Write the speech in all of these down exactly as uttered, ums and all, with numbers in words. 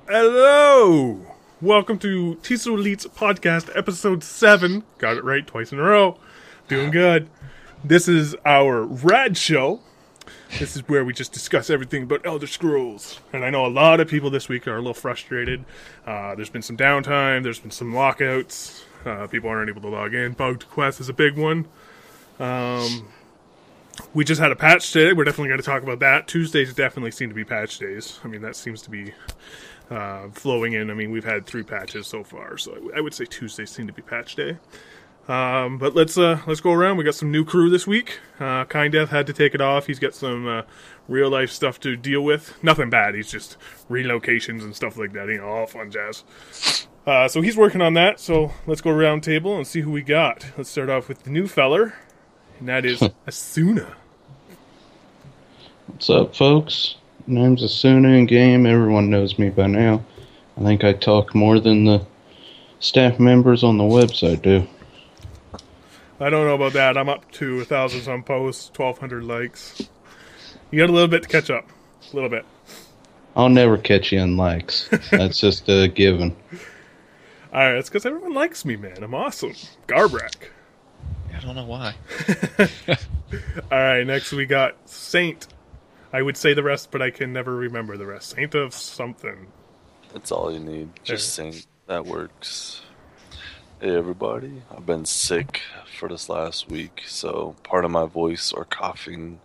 Hello! Welcome to Tiso Elite's podcast, episode seven. Got it right twice in a row. Doing good. This is our rad show. This is where we just discuss everything about Elder Scrolls. And I know a lot of people this week are a little frustrated. Uh, there's been some downtime. There's been some lockouts. Uh, people aren't able to log in. Bugged Quest is a big one. Um, we just had a patch today. We're definitely going to talk about that. Tuesdays definitely seem to be patch days. I mean, that seems to be uh, flowing in. I mean, we've had three patches so far, so I, w- I would say Tuesdays seem to be patch day. Um, but let's uh, let's go around. We got some new crew this week. Uh, Kind Death had to take it off. He's got some uh, real life stuff to deal with. Nothing bad. He's just relocations and stuff like that. You know, all fun jazz. Uh, so he's working on that. So let's go around table and see who we got. Let's start off with the new feller, and that is Asuna. What's up, folks? My name's Asuna in game. Everyone knows me by now. I think I talk more than the staff members on the website do. I don't know about that. I'm up to a thousand some posts, twelve hundred likes. You got a little bit to catch up. A little bit. I'll never catch you in likes. That's just a given. Alright, it's because everyone likes me, man. I'm awesome. Garbrak. I don't know why. Alright, next we got Saint. I would say the rest, but I can never remember the rest. Saint of something. That's all you need. Just Saint. That works. Hey everybody, I've been sick for this last week, so part of my voice or coughing.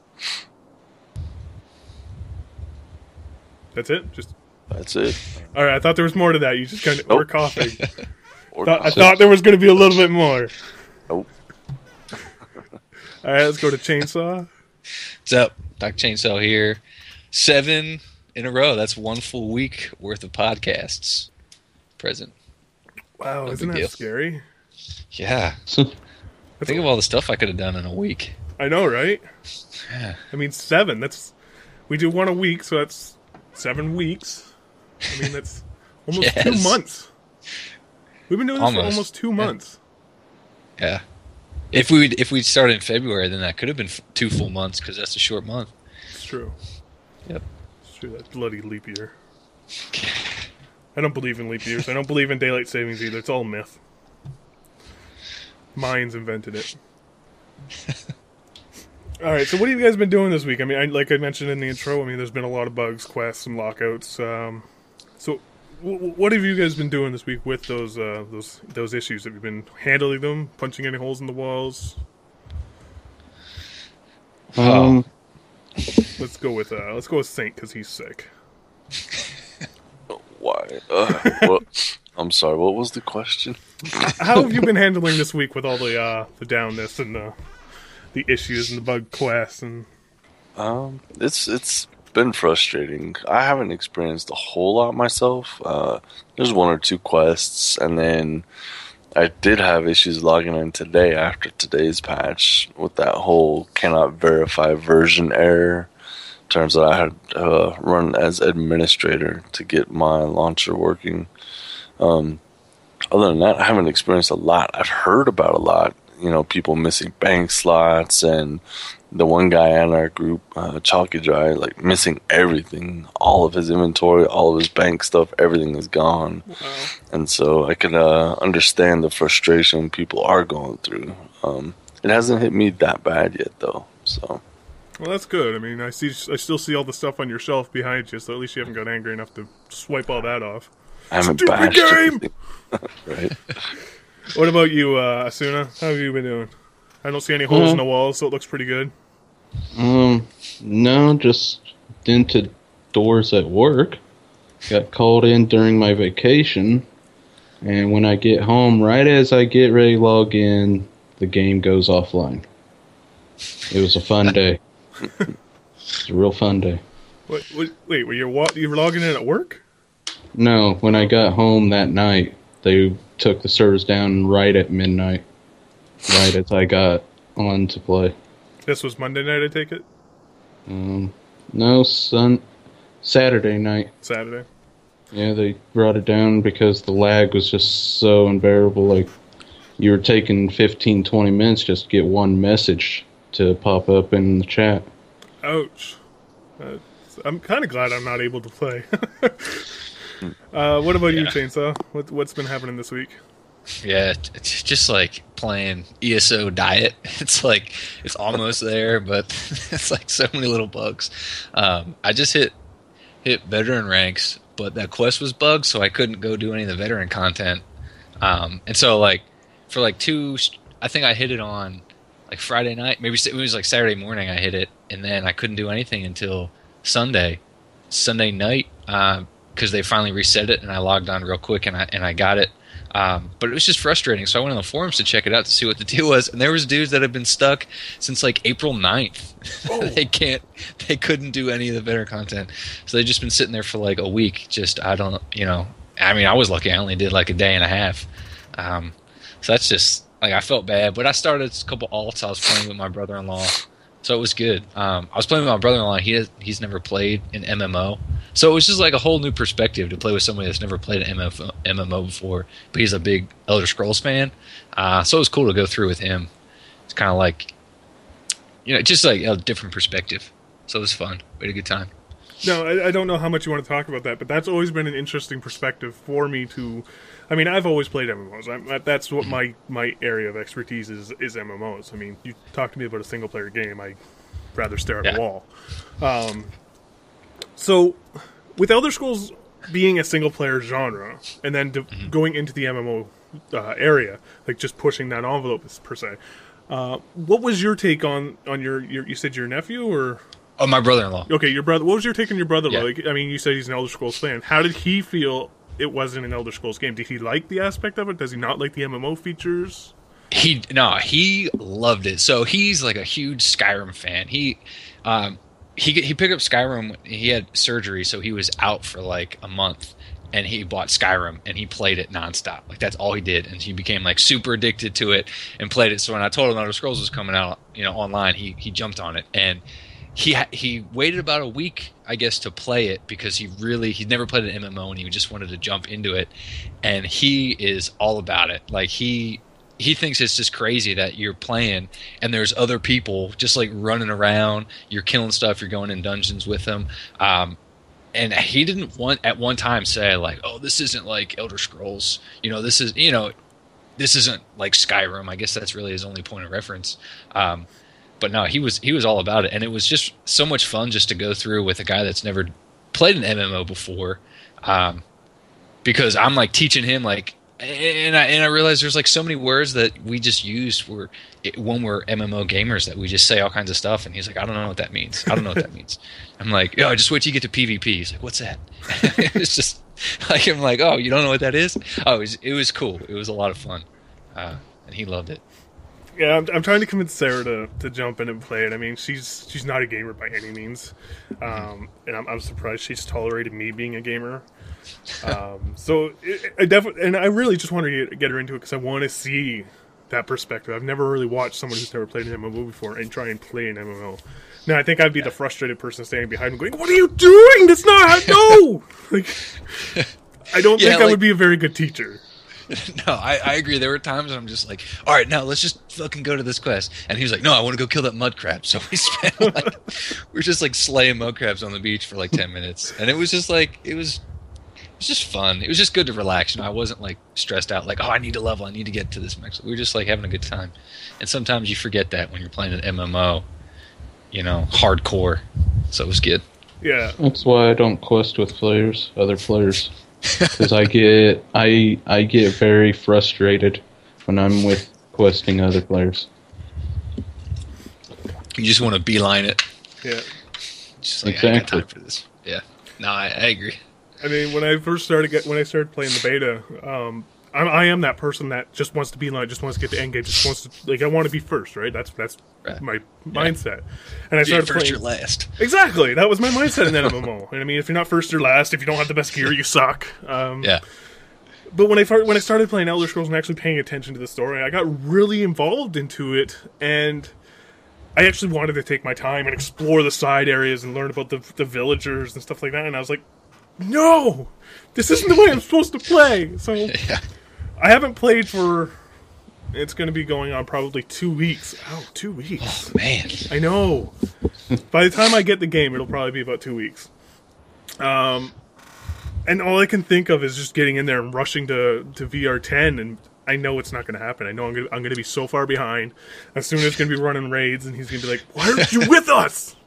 That's it? Just That's it. Alright, I thought there was more to that. You just kind of Nope. were coughing. Or Thought- I coughing. thought there was going to be a little bit more. Nope. Alright, let's go to Chainsaw. What's up? Doc Chainsaw here. Seven in a row. That's one full week worth of podcasts present. Wow, No isn't big that deal. scary? Yeah. That's Think a- of all the stuff I could have done in a week. I know, right? Yeah. I mean, seven. That's we do one a week, so that's seven weeks. I mean, that's almost Yes. two months. We've been doing this for Almost. almost two Yeah. months. Yeah. If we if we started in February, then that could have been f- two full months because that's a short month. It's true. Yep. It's true. That bloody leap year. I don't believe in leap years. I don't believe in daylight savings either. It's all myth. Mayans invented it. All right. So, what have you guys been doing this week? I mean, I, like I mentioned in the intro, I mean, there's been a lot of bugs, quests, some lockouts. Um, so, w- what have you guys been doing this week with those uh, those those issues? Have you been handling them, punching any holes in the walls? Um, Let's go with uh, let's go with Saint because he's sick. Why? Uh, what? I'm sorry. What was the question? How have you been handling this week with all the uh, the downness and the the issues and the bug quests and? Um, it's it's been frustrating. I haven't experienced a whole lot myself. Uh, there's one or two quests, and then I did have issues logging in today after today's patch with that whole cannot verify version error. Turns out I had uh, run as administrator to get my launcher working. Um, other than that, I haven't experienced a lot. I've heard about a lot. You know, people missing bank slots, and the one guy in our group, uh, Chalky Dry, like missing everything. All of his inventory, all of his bank stuff, everything is gone. Wow. And so I can uh, understand the frustration people are going through. Um, it hasn't hit me that bad yet, though. So. Well, that's good. I mean, I see, I still see all the stuff on your shelf behind you, so at least you haven't got angry enough to swipe all that off. I haven't Stupid bashed game! everything. Right. What about you, uh, Asuna? How have you been doing? I don't see any holes Uh, in the walls, so it looks pretty good. um, no, just dented doors at work. Got called in during my vacation, and when I get home, right as I get ready to log in, the game goes offline. It was a fun day. It was a real fun day. What, what, wait, were you wa- you were logging in at work? No, when I got home that night, they took the servers down right at midnight, right as I got on to play. This was Monday night, I take it? Um, no, sun, Saturday night. Saturday? Yeah, they brought it down because the lag was just so unbearable. Like, you were taking fifteen, twenty minutes just to get one message to pop up in the chat. Ouch. Uh, I'm kind of glad I'm not able to play. Uh, what about you, Yeah. Chainsaw? What, what's been happening this week? Yeah, it's just like playing E S O Diet. It's like it's almost there, but it's like so many little bugs. Um, I just hit hit veteran ranks, but that quest was bugged, so I couldn't go do any of the veteran content. Um, and so like for like two, I think I hit it on like Friday night, maybe it was like Saturday morning. I hit it, and then I couldn't do anything until Sunday, Sunday night, because they finally reset it, and I logged on real quick, and I and I got it. Um, but it was just frustrating. So I went on the forums to check it out to see what the deal was. And there was dudes that have been stuck since like April ninth. Oh. they can't, they couldn't do any of the better content. So they've just been sitting there for like a week. Just, I don't, you know, I mean, I was lucky. I only did like a day and a half. Um, so that's just like, I felt bad, but I started a couple alts. I was playing with my brother-in-law. So it was good. Um, I was playing with my brother-in-law. He has, he's never played an M M O. So it was just like a whole new perspective to play with somebody that's never played an M M O before. But he's a big Elder Scrolls fan. Uh, so it was cool to go through with him. It's kind of like, you know, just like a different perspective. So it was fun. We had a good time. No, I, I don't know how much you want to talk about that, but that's always been an interesting perspective for me to... I mean, I've always played M M Os. I'm, that's what my, my area of expertise is, is M M Os. I mean, you talk to me about a single-player game, I'd rather stare at Yeah. a wall. Um, so, with Elder Scrolls being a single-player genre, and then de- Mm-hmm. going into the M M O uh, area, like just pushing that envelope, per se, uh, what was your take on, on your, your... You said your nephew, or... Oh, my brother-in-law. Okay, your brother. What was your take on your brother? Yeah. Like, I mean, you said he's an Elder Scrolls fan. How did he feel it wasn't an Elder Scrolls game? Did he like the aspect of it? Does he not like the M M O features? He no, he loved it. So he's like a huge Skyrim fan. He, um, he he picked up Skyrim. He had surgery, so he was out for like a month, and he bought Skyrim and he played it nonstop. Like that's all he did, and he became like super addicted to it and played it. So when I told him Elder Scrolls was coming out, you know, online, he he jumped on it and. He ha- he waited about a week, I guess, to play it because he really he'd never played an M M O and he just wanted to jump into it, and he is all about it. Like he he thinks it's just crazy that you're playing and there's other people just like running around, you're killing stuff, you're going in dungeons with them, um, and he didn't want at one time say like, oh, this isn't like Elder Scrolls, you know, this is you know, this isn't like Skyrim. I guess that's really his only point of reference. Um, But no, he was he was all about it, and it was just so much fun just to go through with a guy that's never played an M M O before, um, because I'm like teaching him like, and I and I realized there's like so many words that we just use for it, when we're M M O gamers that we just say all kinds of stuff, and he's like, I don't know what that means. I don't know what that means. I'm like, oh, just wait till you get to PvP. He's like, what's that? It's just like I'm like, oh, you don't know what that is? Oh, it was, it was cool. It was a lot of fun, uh, and he loved it. Yeah, I'm, I'm trying to convince Sarah to, to jump in and play it. I mean, she's she's not a gamer by any means, um, and I'm, I'm surprised she's tolerated me being a gamer. Um, so it, I definitely, and I really just want to get, get her into it because I want to see that perspective. I've never really watched someone who's never played an M M O before and try and play an M M O. Now, I think I'd be the frustrated person standing behind him going, "What are you doing? That's not no!" Like, I don't Yeah, think I like- would be a very good teacher. No, I, I agree. There were times when I'm just like, all right, now let's just fucking go to this quest. And he was like, no, I want to go kill that mud crab. So we spent like, we were just like slaying mud crabs on the beach for like ten minutes. And it was just like, it was, it was just fun. It was just good to relax. You know, I wasn't like stressed out, like, oh, I need to level. I need to get to this max. We were just like having a good time. And sometimes you forget that when you're playing an M M O, you know, hardcore. So it was good. Yeah. That's why I don't quest with players, other players, because I get I I get very frustrated when I'm with questing other players. You just want to beeline it. Yeah. Just like, I ain't got Exactly. time for this. Yeah. No, I, I agree. I mean, when I first started get, when I started playing the beta, um, I, I am that person that just wants to be like, just wants to get to end game, just wants to like, I want to be first, right? That's that's Right. my mindset. And I Yeah, started first, playing. you're last. Exactly, that was my mindset in that M M O. And I mean, if you're not first or last, if you don't have the best gear, you suck. Um, Yeah. But when I fir- when I started playing Elder Scrolls and actually paying attention to the story, I got really involved into it, and I actually wanted to take my time and explore the side areas and learn about the the villagers and stuff like that. And I was like, no, this isn't the way I'm supposed to play. So Yeah. I haven't played for. It's going to be going on probably two weeks. Oh, two weeks. Man. I know. By the time I get the game, it'll probably be about two weeks. Um, and all I can think of is just getting in there and rushing to, to V R ten, and I know it's not going to happen. I know I'm going I'm going to be so far behind. As soon as it's going to be running raids, and he's going to be like, "Why aren't you with us?"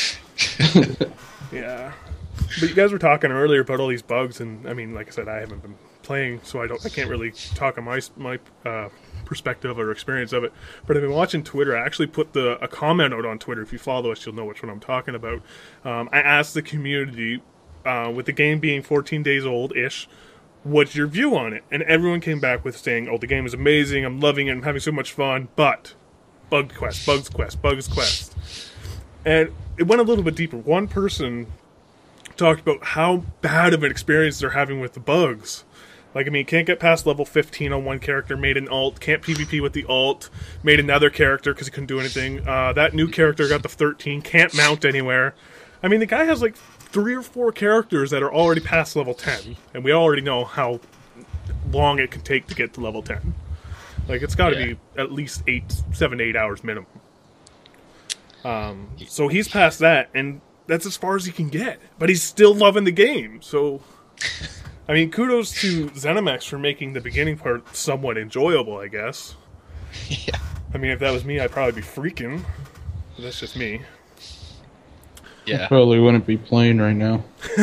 Yeah. But you guys were talking earlier about all these bugs, and I mean, like I said, I haven't been playing, so I don't, I can't really talk on my my uh, perspective or experience of it. But I've been watching Twitter. I actually put the a comment out on Twitter. If you follow us, you'll know which one I'm talking about. Um, I asked the community, uh, with the game being fourteen days old ish, what's your view on it? And everyone came back with saying, "Oh, the game is amazing. I'm loving it. I'm having so much fun." But bug quest, bugs quest, bugs quest, and it went a little bit deeper. One person talked about how bad of an experience they're having with the bugs. Like, I mean, can't get past level fifteen on one character, made an alt, can't PvP with the alt, made another character because he couldn't do anything. Uh, that new character got the thirteen, can't mount anywhere. I mean, the guy has like three or four characters that are already past level ten, and we already know how long it can take to get to level ten. Like, it's got to yeah. be at least eight, seven, eight hours minimum. Um, so he's past that, and that's as far as he can get. But he's still loving the game, so... I mean, kudos to ZeniMax for making the beginning part somewhat enjoyable, I guess. Yeah. I mean, if that was me, I'd probably be freaking. But that's just me. Yeah. I probably wouldn't be playing right now.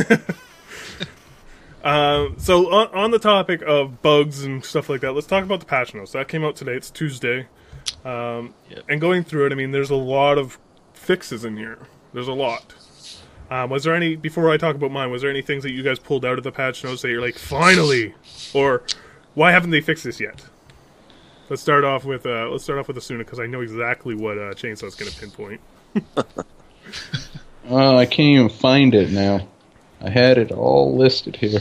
um, so, on, on the topic of bugs and stuff like that, let's talk about the patch notes. That came out today. It's Tuesday. Um, yep. And going through it, I mean, there's a lot of fixes in here. There's a lot. Um, was there any, before I talk about mine, was there any things that you guys pulled out of the patch notes that you're like, finally? Or, why haven't they fixed this yet? Let's start off with, uh, let's start off with Asuna, because I know exactly what uh, Chainsaw's going to pinpoint. uh, I can't even find it now. I had it all listed here.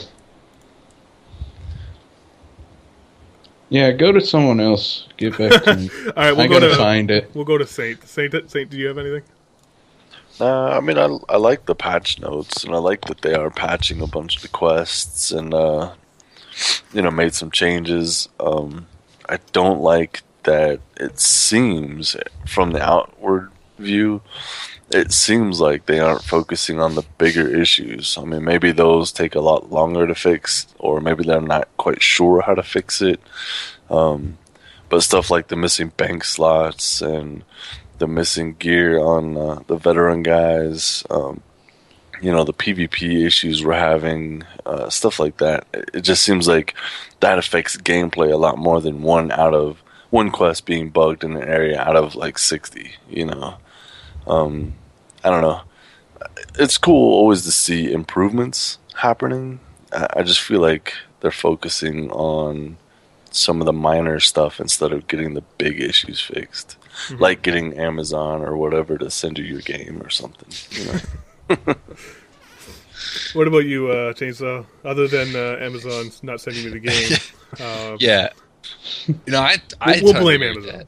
Yeah, go to someone else. Get back to me. All right, we'll I go gotta to, find it. We'll go to Saint. Saint, Saint, do you have anything? Uh, I mean, I, I like the patch notes, and I like that they are patching a bunch of the quests and, uh, you know, made some changes. Um, I don't like that it seems, from the outward view, it seems like they aren't focusing on the bigger issues. I mean, maybe those take a lot longer to fix, or maybe they're not quite sure how to fix it. Um, but stuff like the missing bank slots and the missing gear on uh, the veteran guys, um, you know, the PvP issues we're having, uh, stuff like that. It just seems like that affects gameplay a lot more than one out of one quest being bugged in an area out of like sixty. You know, um, I don't know. It's cool always to see improvements happening. I, I just feel like they're focusing on some of the minor stuff instead of getting the big issues fixed. Mm-hmm. Like getting Amazon or whatever to send you your game or something, you know. What about you, uh, Chainsaw? Other than uh, Amazon not sending me the game, um, yeah, you know, I I we'll, we'll totally blame Amazon.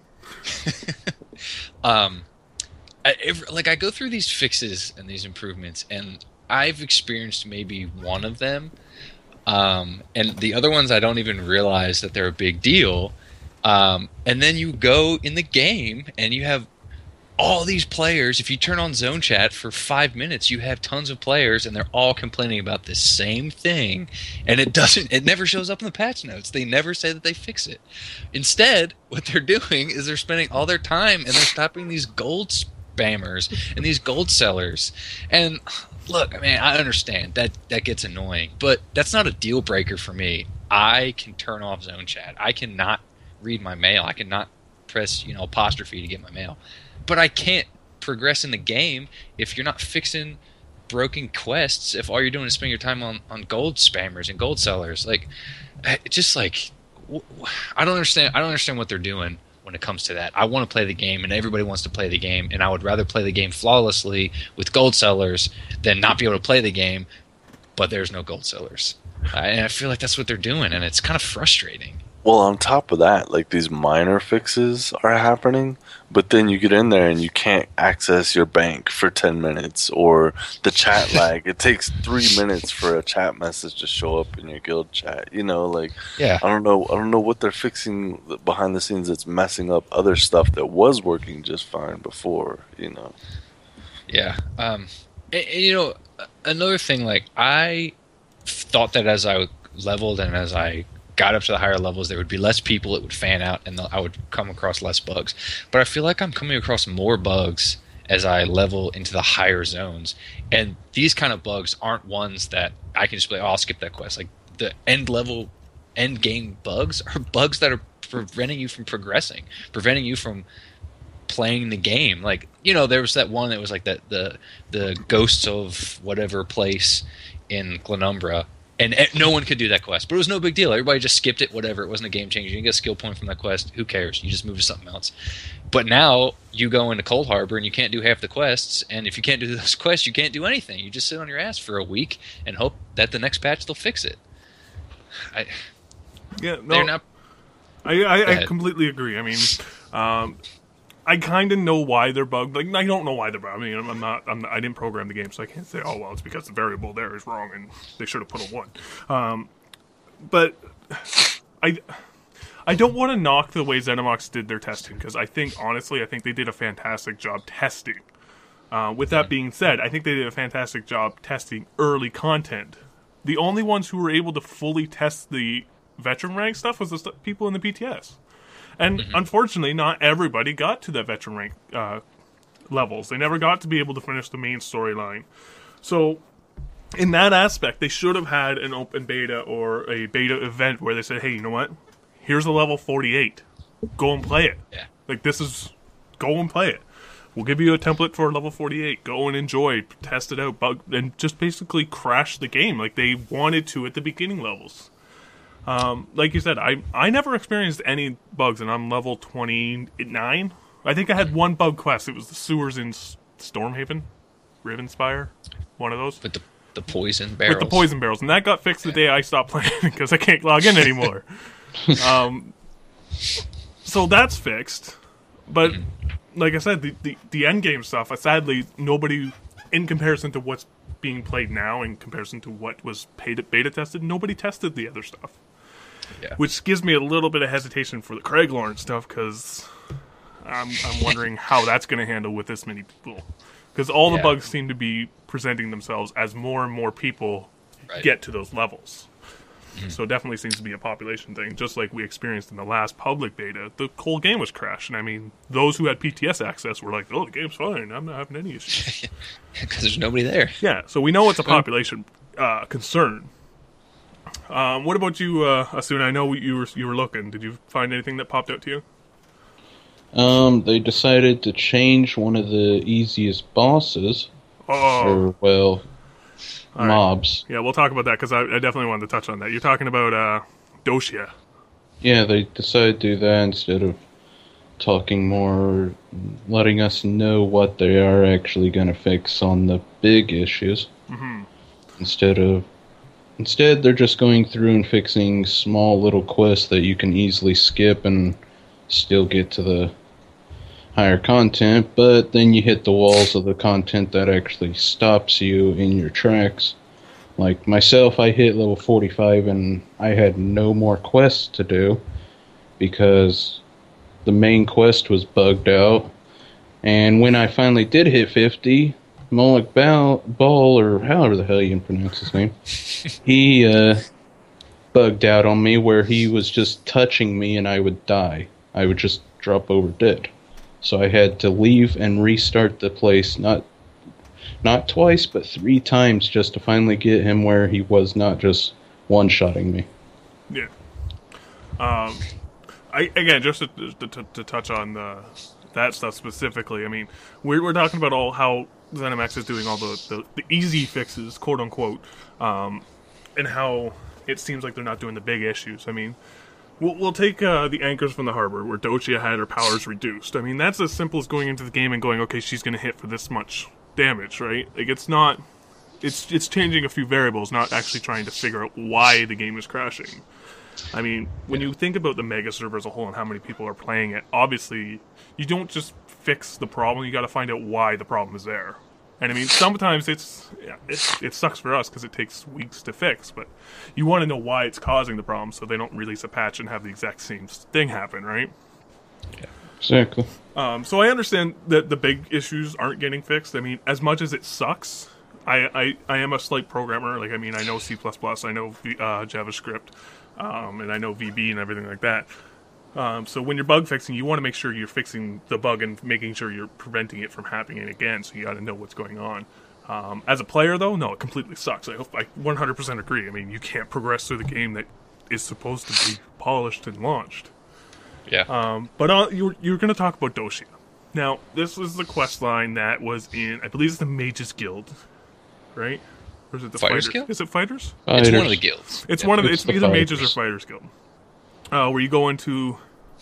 um, I, if, like I go through these fixes and these improvements, and I've experienced maybe one of them, um, and the other ones I don't even realize that they're a big deal. Um, and then you go in the game and you have all these players. If you turn on Zone Chat for five minutes, you have tons of players and they're all complaining about the same thing. And it doesn't, it never shows up in the patch notes. They never say that they fix it. Instead, what they're doing is they're spending all their time and they're stopping these gold spammers and these gold sellers. And look, I mean, I understand that that gets annoying, but that's not a deal breaker for me. I can turn off Zone Chat. I cannot read my mail. I cannot press, you know, apostrophe to get my mail. But I can't progress in the game if you're not fixing broken quests, if all you're doing is spending your time on, on gold spammers and gold sellers. Like, it just like, I don't understand. I don't understand what they're doing when it comes to that. I want to play the game, and everybody wants to play the game, and I would rather play the game flawlessly with gold sellers than not be able to play the game, but there's no gold sellers. Uh, and I feel like that's what they're doing, and it's kind of frustrating. Well, on top of that, like, these minor fixes are happening, but then you get in there and you can't access your bank for ten minutes, or the chat lag. It takes three minutes for a chat message to show up in your guild chat. You know, like, yeah. I don't know, I don't know what they're fixing behind the scenes that's messing up other stuff that was working just fine before, you know. Yeah. Um, and, and, you know, another thing, like, I thought that as I leveled and as I got up to the higher levels, there would be less people, it would fan out, and I would come across less bugs. But I feel like I'm coming across more bugs as I level into the higher zones. And these kind of bugs aren't ones that I can just be like, oh, I'll skip that quest. Like, the end level, end game bugs are bugs that are preventing you from progressing, preventing you from playing the game. Like, you know, there was that one that was like that the the ghosts of whatever place in Glenumbra, and no one could do that quest, but it was no big deal. Everybody just skipped it, whatever. It wasn't a game changer. You didn't get a skill point from that quest. Who cares? You just move to something else. But now you go into Cold Harbor and you can't do half the quests, and if you can't do those quests, you can't do anything. You just sit on your ass for a week and hope that the next patch they'll fix it. I, yeah, no, they're not. I, I, I completely agree. I mean, um, I kind of know why they're bugged. Like, I don't know why they're bugged. I mean, I'm, I'm not. I'm, I didn't program the game, so I can't say, oh well, it's because the variable there is wrong and they should have put a one. Um, but I, I don't want to knock the way ZeniMax did their testing, because I think, honestly, I think they did a fantastic job testing. Uh, with that being said, I think they did a fantastic job testing early content. The only ones who were able to fully test the veteran rank stuff was the st- people in the P T S. And mm-hmm. unfortunately, not everybody got to that veteran rank uh, levels. They never got to be able to finish the main storyline. So, in that aspect, they should have had an open beta or a beta event where they said, hey, you know what? Here's a level forty-eight. Go and play it. Yeah. Like, this is... Go and play it. We'll give you a template for level forty-eight. Go and enjoy. Test it out. Bug, and just basically crash the game like they wanted to at the beginning levels. Um, like you said, I I never experienced any bugs, and I'm level twenty-nine. I think I had one bug quest. It was the sewers in S- Stormhaven, Rivenspire, one of those. With the, the poison barrels. With the poison barrels, and that got fixed the day I stopped playing because I can't log in anymore. um, so that's fixed. But like I said, the, the, the end game stuff, uh, sadly, nobody, in comparison to what's being played now, in comparison to what was beta, beta tested, nobody tested the other stuff. Yeah. Which gives me a little bit of hesitation for the Craig Lawrence stuff, because I'm, I'm wondering how that's going to handle with this many people. Because all the yeah. bugs seem to be presenting themselves as more and more people right. get to those levels. Mm-hmm. So it definitely seems to be a population thing, just like we experienced in the last public beta. The whole game was crashing. I mean, those who had P T S access were like, oh, the game's fine. I'm not having any issues. Because there's nobody there. Yeah, so we know it's a population uh, concern. Um, what about you, uh, Asuna? I know you were you were looking. Did you find anything that popped out to you? Um, they decided to change one of the easiest bosses. Oh. For, well, All mobs. Right. Yeah, we'll talk about that, because I, I definitely wanted to touch on that. You're talking about uh, Doshia. Yeah, they decided to do that instead of talking more, letting us know what they are actually going to fix on the big issues. Mm-hmm. Instead of... Instead, they're just going through and fixing small little quests that you can easily skip and still get to the higher content, but then you hit the walls of the content that actually stops you in your tracks. Like myself, I hit level forty-five and I had no more quests to do because the main quest was bugged out. And when I finally did hit fifty, Moloch Ball, Ball, or however the hell you can pronounce his name, he uh, bugged out on me where he was just touching me and I would die. I would just drop over dead. So I had to leave and restart the place, not not twice, but three times just to finally get him where he was not just one-shotting me. Yeah. Um, I again, just to, to, to touch on the, that stuff specifically, I mean, we're, we're talking about all how ZeniMax is doing all the, the, the easy fixes, quote-unquote, um, and how it seems like they're not doing the big issues. I mean, We'll, we'll take uh, the Anchors from the Harbor, where Dochia had her powers reduced. I mean, that's as simple as going into the game and going, okay, she's going to hit for this much damage, right? Like, it's not... It's it's changing a few variables, not actually trying to figure out why the game is crashing. I mean, when you think about the mega server as a whole and how many people are playing it, obviously, you don't just fix the problem, you got to find out why the problem is there. And I mean, sometimes it's yeah, it, it sucks for us because it takes weeks to fix, but you want to know why it's causing the problem so they don't release a patch and have the exact same thing happen, right? Yeah, exactly. Um, so I understand that the big issues aren't getting fixed. I mean, as much as it sucks, I, I, I am a slight programmer. Like, I mean, I know C plus plus, I know v, uh, JavaScript, um, and I know V B and everything like that. Um, so when you're bug fixing, you want to make sure you're fixing the bug and making sure you're preventing it from happening again. So you got to know what's going on. Um, as a player, though, no, it completely sucks. I, I one hundred percent agree. I mean, you can't progress through the game that is supposed to be polished and launched. Yeah. Um, but uh, you're you're going to talk about Doshia. Now, this is the quest line that was in, I believe it's the Mages Guild, right? Or is it the Fighters Fighters? Guild? Is it Fighters? It's Fighters. one of the guilds. It's Yeah. one of the, It's it's, the either Mages or Fighters. Fighters Guild. Uh, where you go into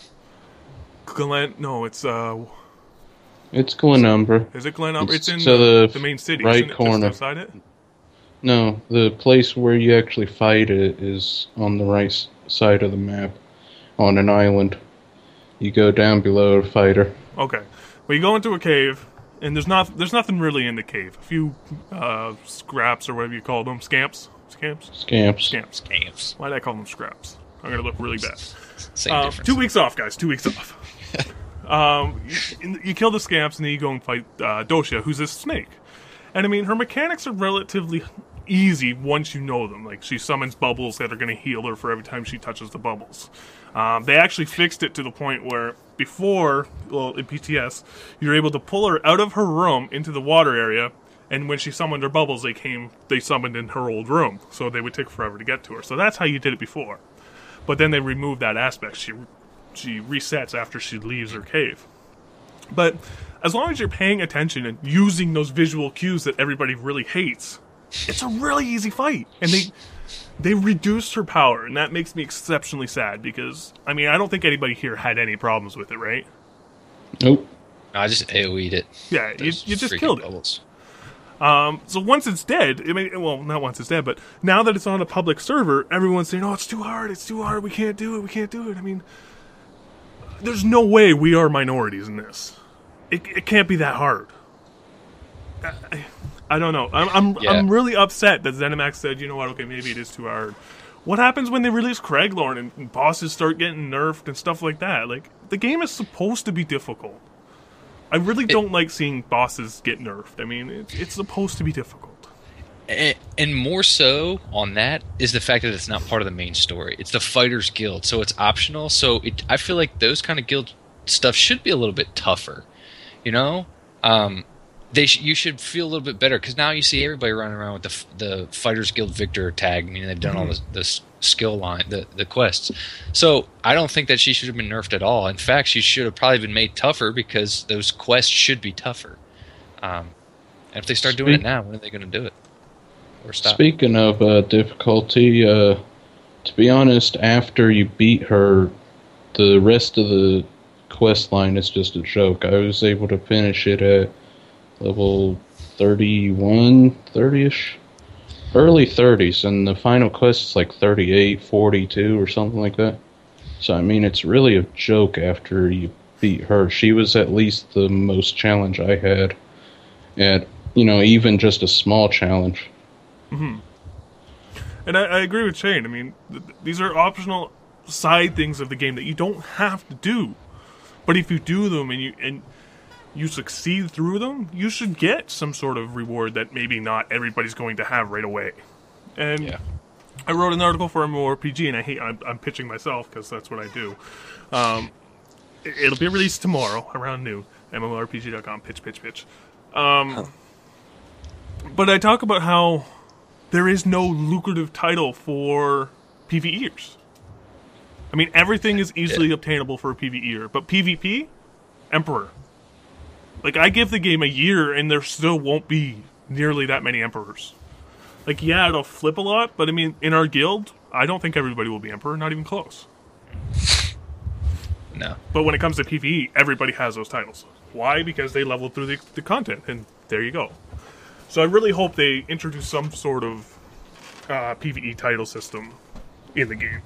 Glen, no, it's, uh, It's Glenumbra. is it Glen It's, It's in to the, the the main city, right isn't it? corner. Just outside it? No, the place where you actually fight it is on the right s- side of the map, on an island. You go down below to fight her. Okay. Well, you go into a cave, and there's not there's nothing really in the cave. A few uh, scraps or whatever you call them, scamps, scamps, Scamps. scamps. Games. Why did I call them scraps? I'm gonna look really bad. Same Um, difference. two weeks off, guys. Two weeks off. um, you, you kill the scamps, and then you go and fight uh, Doshia, who's this snake. And I mean, her mechanics are relatively easy once you know them. Like, she summons bubbles that are going to heal her for every time she touches the bubbles. Um, they actually fixed it to the point where before, well, in P T S, you're able to pull her out of her room into the water area, and when she summoned her bubbles, they came, they summoned in her old room, so they would take forever to get to her. So that's how you did it before. But then they removed that aspect. She she resets after she leaves her cave. But as long as you're paying attention and using those visual cues that everybody really hates, it's a really easy fight. And they they reduced her power, and that makes me exceptionally sad because, I mean, I don't think anybody here had any problems with it, right? Nope. I just AoE'd it. Yeah, you, Those you just freaking killed it. bubbles. Um, so once it's dead, I mean, well, not once it's dead, but now that it's on a public server, everyone's saying, "Oh, it's too hard. It's too hard. We can't do it. We can't do it." I mean, there's no way we are minorities in this. It, it can't be that hard. I, I don't know. I'm I'm, Yeah. I'm really upset that ZeniMax said, "You know what? Okay, maybe it is too hard." What happens when they release Craiglorn and, and bosses start getting nerfed and stuff like that? Like, the game is supposed to be difficult. I really don't like seeing bosses get nerfed. I mean, it's, it's supposed to be difficult. And, and more so on that is the fact that it's not part of the main story. It's the Fighters Guild, so it's optional. So it, I feel like those kind of guild stuff should be a little bit tougher. You know, um, they sh- you should feel a little bit better because now you see everybody running around with the f- the Fighters Guild Victor tag. I mean, they've done all the, the s- skill line, the the quests. So I don't think that she should have been nerfed at all. In fact, she should have probably been made tougher because those quests should be tougher. Um, and if they start doing it Speak- now, when are they going to do it? Or stop? Speaking of uh, difficulty, uh, to be honest, after you beat her, the rest of the quest line is just a joke. I was able to finish it at level thirty-one, thirty-ish. Early thirties, and the final quest is like thirty-eight, forty-two, or something like that. So, I mean, it's really a joke after you beat her. She was at least the most challenge I had. And, you know, even just a small challenge. And I, I agree with Shane. I mean, th- these are optional side things of the game that you don't have to do. But if you do them and you and you succeed through them, you should get some sort of reward that maybe not everybody's going to have right away. And Yeah. I wrote an article for MMORPG, and I hate I'm, I'm pitching myself because that's what I do. Um, it- it'll be released tomorrow around noon. M M O R P G dot com. Pitch, pitch, pitch. Um, But I talk about how there is no lucrative title for PvEers. I mean, everything is easily obtainable for a PvEer, but PvP, Emperor. Like, I give the game a year, and there still won't be nearly that many Emperors. Like, yeah, it'll flip a lot, but I mean, in our guild, I don't think everybody will be Emperor, not even close. No. But when it comes to PvE, everybody has those titles. Why? Because they leveled through the, the content, and there you go. So I really hope they introduce some sort of uh, PvE title system in the game.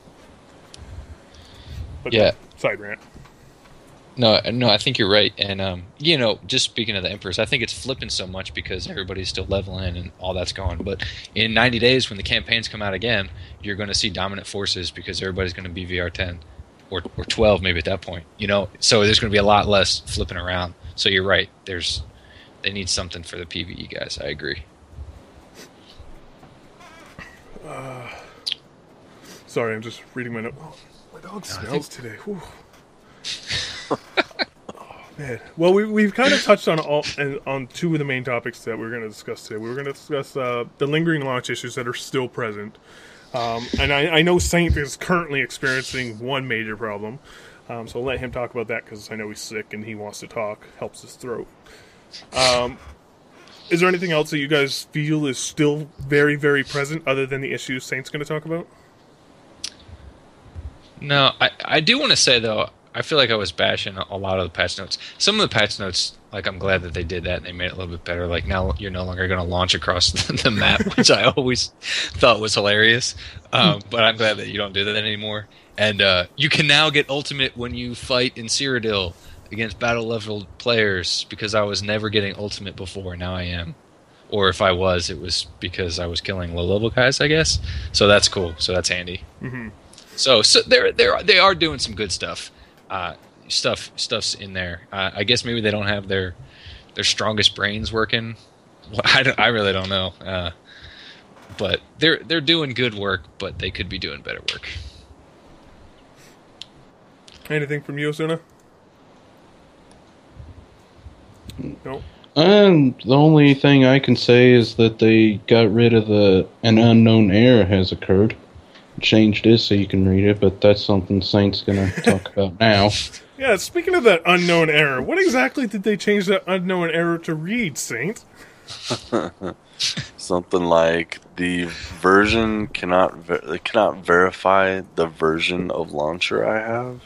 But Yeah. Side rant. No, no, I think you're right. And, um, you know, just speaking of the Emperors, I think it's flipping so much because everybody's still leveling and all that's going. But in ninety days, when the campaigns come out again, you're going to see dominant forces because everybody's going to be V R ten or, or twelve maybe at that point. You know, so there's going to be a lot less flipping around. So you're right. There's They need something for the PvE guys. I agree. Sorry, I'm just reading my note. Oh, my dog smells today. Whew. Oh, man. Well, we, we've kind of touched on all and on two of the main topics that we we're going to discuss today. We were going to discuss uh, the lingering launch issues that are still present. Um, and I, I know Saint is currently experiencing one major problem. Um, so I'll let him talk about that because I know he's sick and he wants to talk. Helps his throat. Um, is there anything else that you guys feel is still very, very present other than the issues Saint's going to talk about? No, I, I do want to say, though, I feel like I was bashing a lot of the patch notes. Some of the patch notes, like, I'm glad that they did that and they made it a little bit better. Like, now you're no longer going to launch across the, the map, which I always thought was hilarious. Um, but I'm glad that you don't do that anymore. And uh, you can now get ultimate when you fight in Cyrodiil against battle-level players, because I was never getting ultimate before, now I am. Or if I was, it was because I was killing low-level guys, I guess. So that's cool. So that's handy. Mm-hmm. So, so they're they're they are doing some good stuff. Uh, stuff stuff's in there. Uh, I guess maybe they don't have their their strongest brains working. Well, I don't, I really don't know. Uh, but they're they're doing good work, but they could be doing better work. Anything from you, Asuna? No. And the only thing I can say is that they got rid of the an unknown error has occurred. Changed it so you can read it, but that's something Saint's gonna talk about now. Yeah, speaking of that unknown error, what exactly did they change that unknown error to read, Saint? Something like the version cannot ver- they cannot verify the version of launcher I have.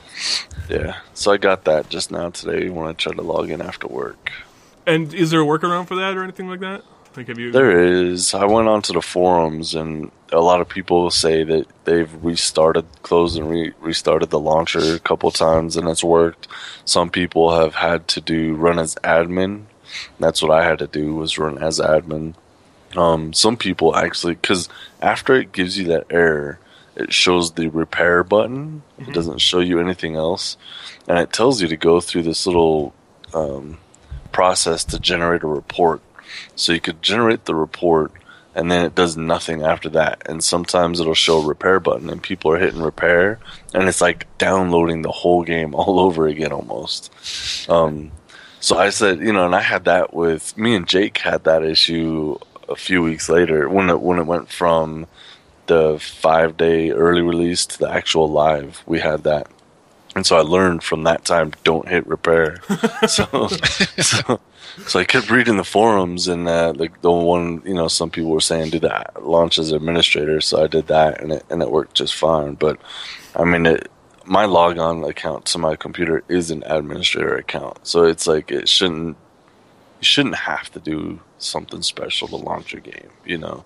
Yeah, so I got that just now today when I tried to log in after work. And is there a workaround for that or anything like that? Like, have you? There is. I went onto the forums, and a lot of people say that they've restarted, closed and re- restarted the launcher a couple times, and it's worked. Some people have had to do run as admin. That's what I had to do, was run as admin. Um, some people actually, because after it gives you that error, it shows the repair button. Mm-hmm. It doesn't show you anything else, and it tells you to go through this little um, process to generate a report. So you could generate the report, and then it does nothing after that. And sometimes it'll show a repair button, and people are hitting repair, and it's like downloading the whole game all over again almost. Um, so I said, you know, and I had that with, me and Jake had that issue a few weeks later when it, when it went from the five-day early release to the actual live. We had that. And so I learned from that time, don't hit repair. so, so So I kept reading the forums, and uh, like the one, you know, some people were saying do that launch as administrator, so I did that, and it and it worked just fine. But I mean, it, my logon account to my computer is an administrator account, so it's like it shouldn't you shouldn't have to do something special to launch a game, you know.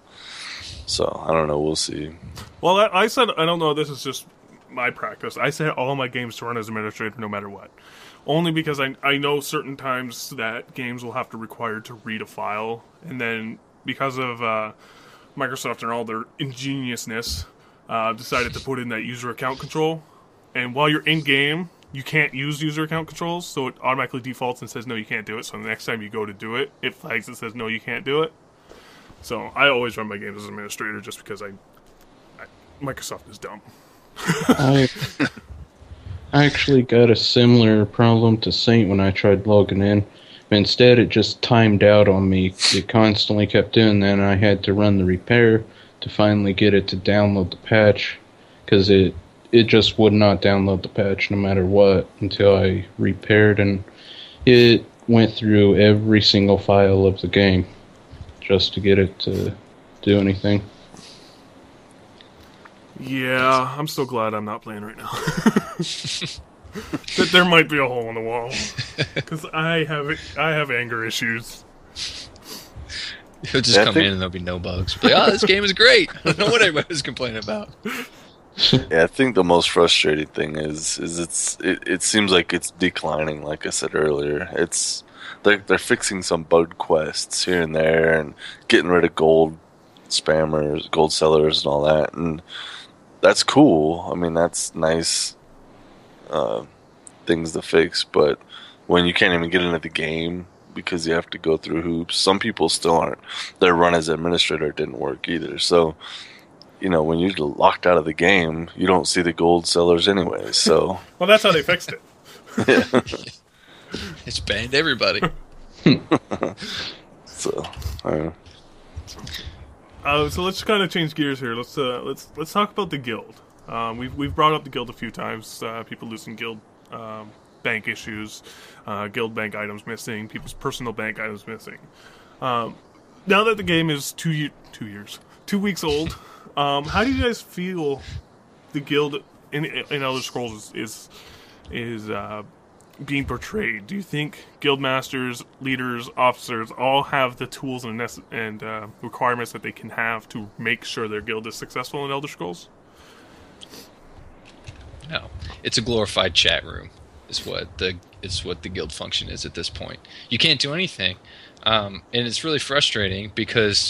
So I don't know, we'll see. Well, I, I said I don't know. This is just my practice. I set all my games to run as administrator, no matter what. Only because I I know certain times that games will have to require to read a file, and then because of uh, Microsoft and all their ingeniousness, uh, decided to put in that user account control. And while you're in game, you can't use user account controls, so it automatically defaults and says no, you can't do it. So the next time you go to do it, it flags and says no, you can't do it. So I always run my games as administrator just because I, I Microsoft is dumb. I I actually got a similar problem to Saint when I tried logging in. But instead, it just timed out on me. It constantly kept doing that, and I had to run the repair to finally get it to download the patch, because it, it just would not download the patch no matter what until I repaired, and it went through every single file of the game just to get it to do anything. Yeah, I'm so glad I'm not playing right now. That there might be a hole in the wall, because I have I have anger issues. He'll just Yeah, I come think- in and there'll be no bugs. But, oh, this game is great. I don't know what everybody was complaining about. Yeah, I think the most frustrating thing is is it's it, it seems like it's declining. Like I said earlier, it's they're they're fixing some bug quests here and there, and getting rid of gold spammers, gold sellers, and all that, and that's cool. I mean, that's nice uh, things to fix. But when you can't even get into the game because you have to go through hoops, some people still aren't. Their run as administrator didn't work either. So you know, when you're locked out of the game, you don't see the gold sellers anyway. So, well, that's how they fixed it. yeah. It's banned everybody. So, I don't know. Uh, so let's kind of change gears here. Let's uh, let's let's talk about the guild. Um, we've we've brought up the guild a few times. Uh, people losing guild um, bank issues, uh, guild bank items missing, people's personal bank items missing. Um, now that the game is two year, two years, two weeks old, um, how do you guys feel the guild in in Elder Scrolls is is, is uh, being portrayed? Do you think guild masters, leaders, officers all have the tools and nece- and uh, requirements that they can have to make sure their guild is successful in Elder Scrolls? No, it's a glorified chat room. Is what the is what the guild function is at this point. You can't do anything, um, and it's really frustrating because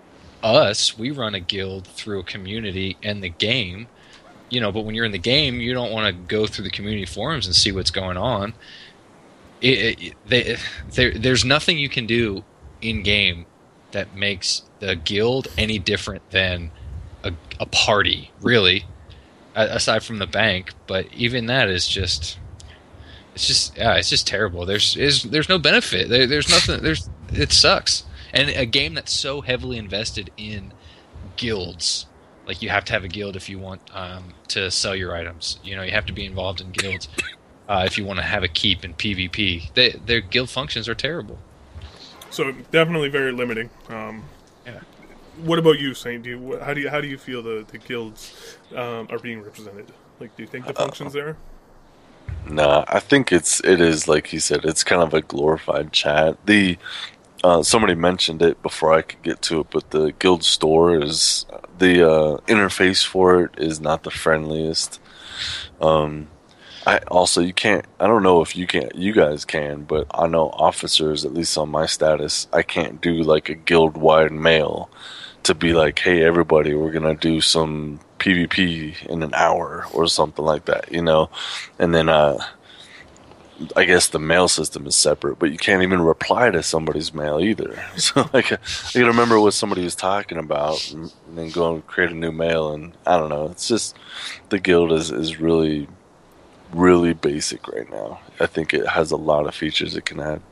us we run a guild through a community and the game. You know, but when you're in the game, you don't want to go through the community forums and see what's going on. It, it, they, there, there's nothing you can do in game that makes the guild any different than a, a party, really, aside from the bank. But even that is just, it's just, yeah, it's just terrible. There's, is, there's no benefit. There, there's nothing. There's, it sucks. And a game that's so heavily invested in guilds. Like, you have to have a guild if you want um, to sell your items. You know, you have to be involved in guilds uh, if you want to have a keep in PvP. They, their guild functions are terrible. So definitely very limiting. Um, Yeah. What about you, Saint? Do you how do you how do you feel the the guilds um, are being represented? Like, do you think the function's there? Nah, I think it's it is like he said. It's kind of a glorified chat. The uh, somebody mentioned it before I could get to it, but the guild store is the uh, interface for it is not the friendliest. Um, I also you can't. I don't know if you can. You guys can, but I know officers, at least on my status, I can't do like a guild wide mail to be like, hey, everybody, we're gonna do some PvP in an hour or something like that, you know. And then uh, I guess the mail system is separate, but you can't even reply to somebody's mail either. So like, I can remember what somebody was talking about, and then go and create a new mail, and I don't know. It's just the guild is is really. really basic right now. I think it has a lot of features it can add.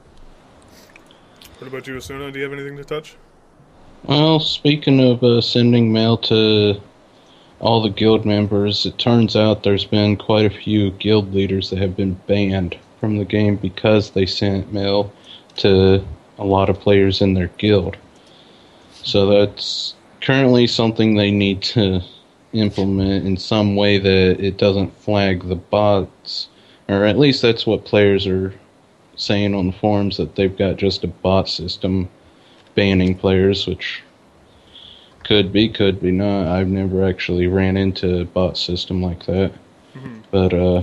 What about you, Asuna? Do you have anything to touch? Well, speaking of uh, sending mail to all the guild members, it turns out there's been quite a few guild leaders that have been banned from the game because they sent mail to a lot of players in their guild. So that's currently something they need to implement in some way that it doesn't flag the bots, or at least that's what players are saying on the forums, that they've got just a bot system banning players, which could be, could be not. I've never actually ran into a bot system like that. Mm-hmm. But uh,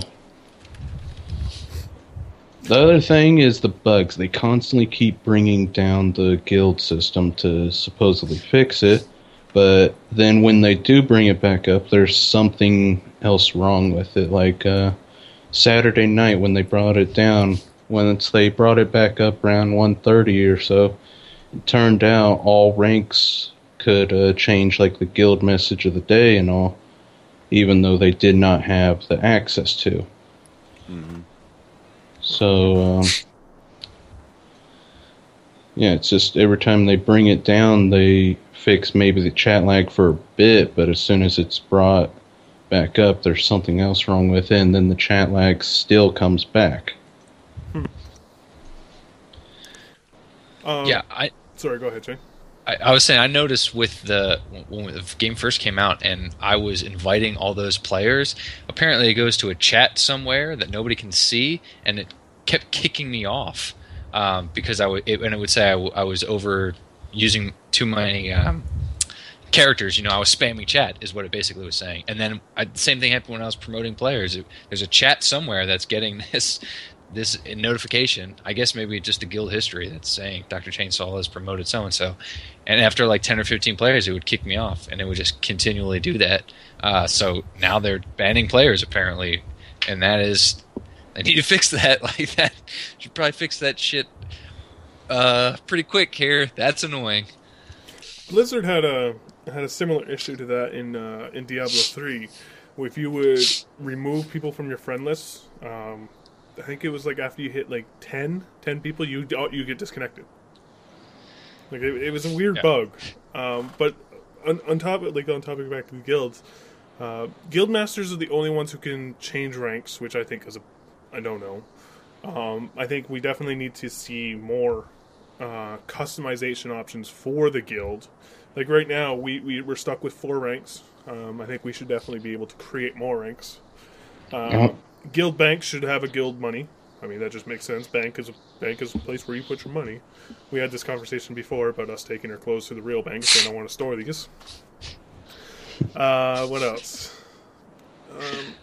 the other thing is the bugs. They constantly keep bringing down the guild system to supposedly fix it. But then when they do bring it back up, there's something else wrong with it. Like uh, Saturday night when they brought it down, once they brought it back up around one thirty or so, it turned out all ranks could uh, change, like the guild message of the day and all, even though they did not have the access to. Mm-hmm. So, um, yeah, it's just every time they bring it down, they fix maybe the chat lag for a bit, but as soon as it's brought back up, there's something else wrong with it, and then the chat lag still comes back. Hmm. Um, yeah, I. Sorry, go ahead, Jay. I, I was saying I noticed with the when the game first came out, and I was inviting all those players. Apparently, it goes to a chat somewhere that nobody can see, and it kept kicking me off um, because I would, it, and it would say I, w- I was over using too many um, characters. You know, I was spamming chat, is what it basically was saying. And then I, the same thing happened when I was promoting players. It, there's a chat somewhere that's getting this this notification. I guess maybe just the guild history that's saying Doctor Chainsaw has promoted so and so. And after like ten or fifteen players, it would kick me off, and it would just continually do that. Uh, so now they're banning players apparently, and that is, I need to fix that. Like that, should probably fix that shit uh, pretty quick here. That's annoying. Blizzard had a had a similar issue to that in uh, in Diablo three, where if you would remove people from your friend list, um, I think it was like after you hit like ten, ten people, you you get disconnected. Like it, it was a weird Yeah. bug, um, but on, on top of like on topic back to the guilds, uh, guild masters are the only ones who can change ranks, which I think is a I don't know. Um, I think we definitely need to see more uh, customization options for the guild. Like right now, we, we we're stuck with four ranks. Um, I think we should definitely be able to create more ranks. Um, Yeah. Guild bank should have a guild money. I mean, that just makes sense. Bank is a bank is a place where you put your money. We had this conversation before about us taking our clothes to the real bank if they don't want to store these. Uh, what else? Um,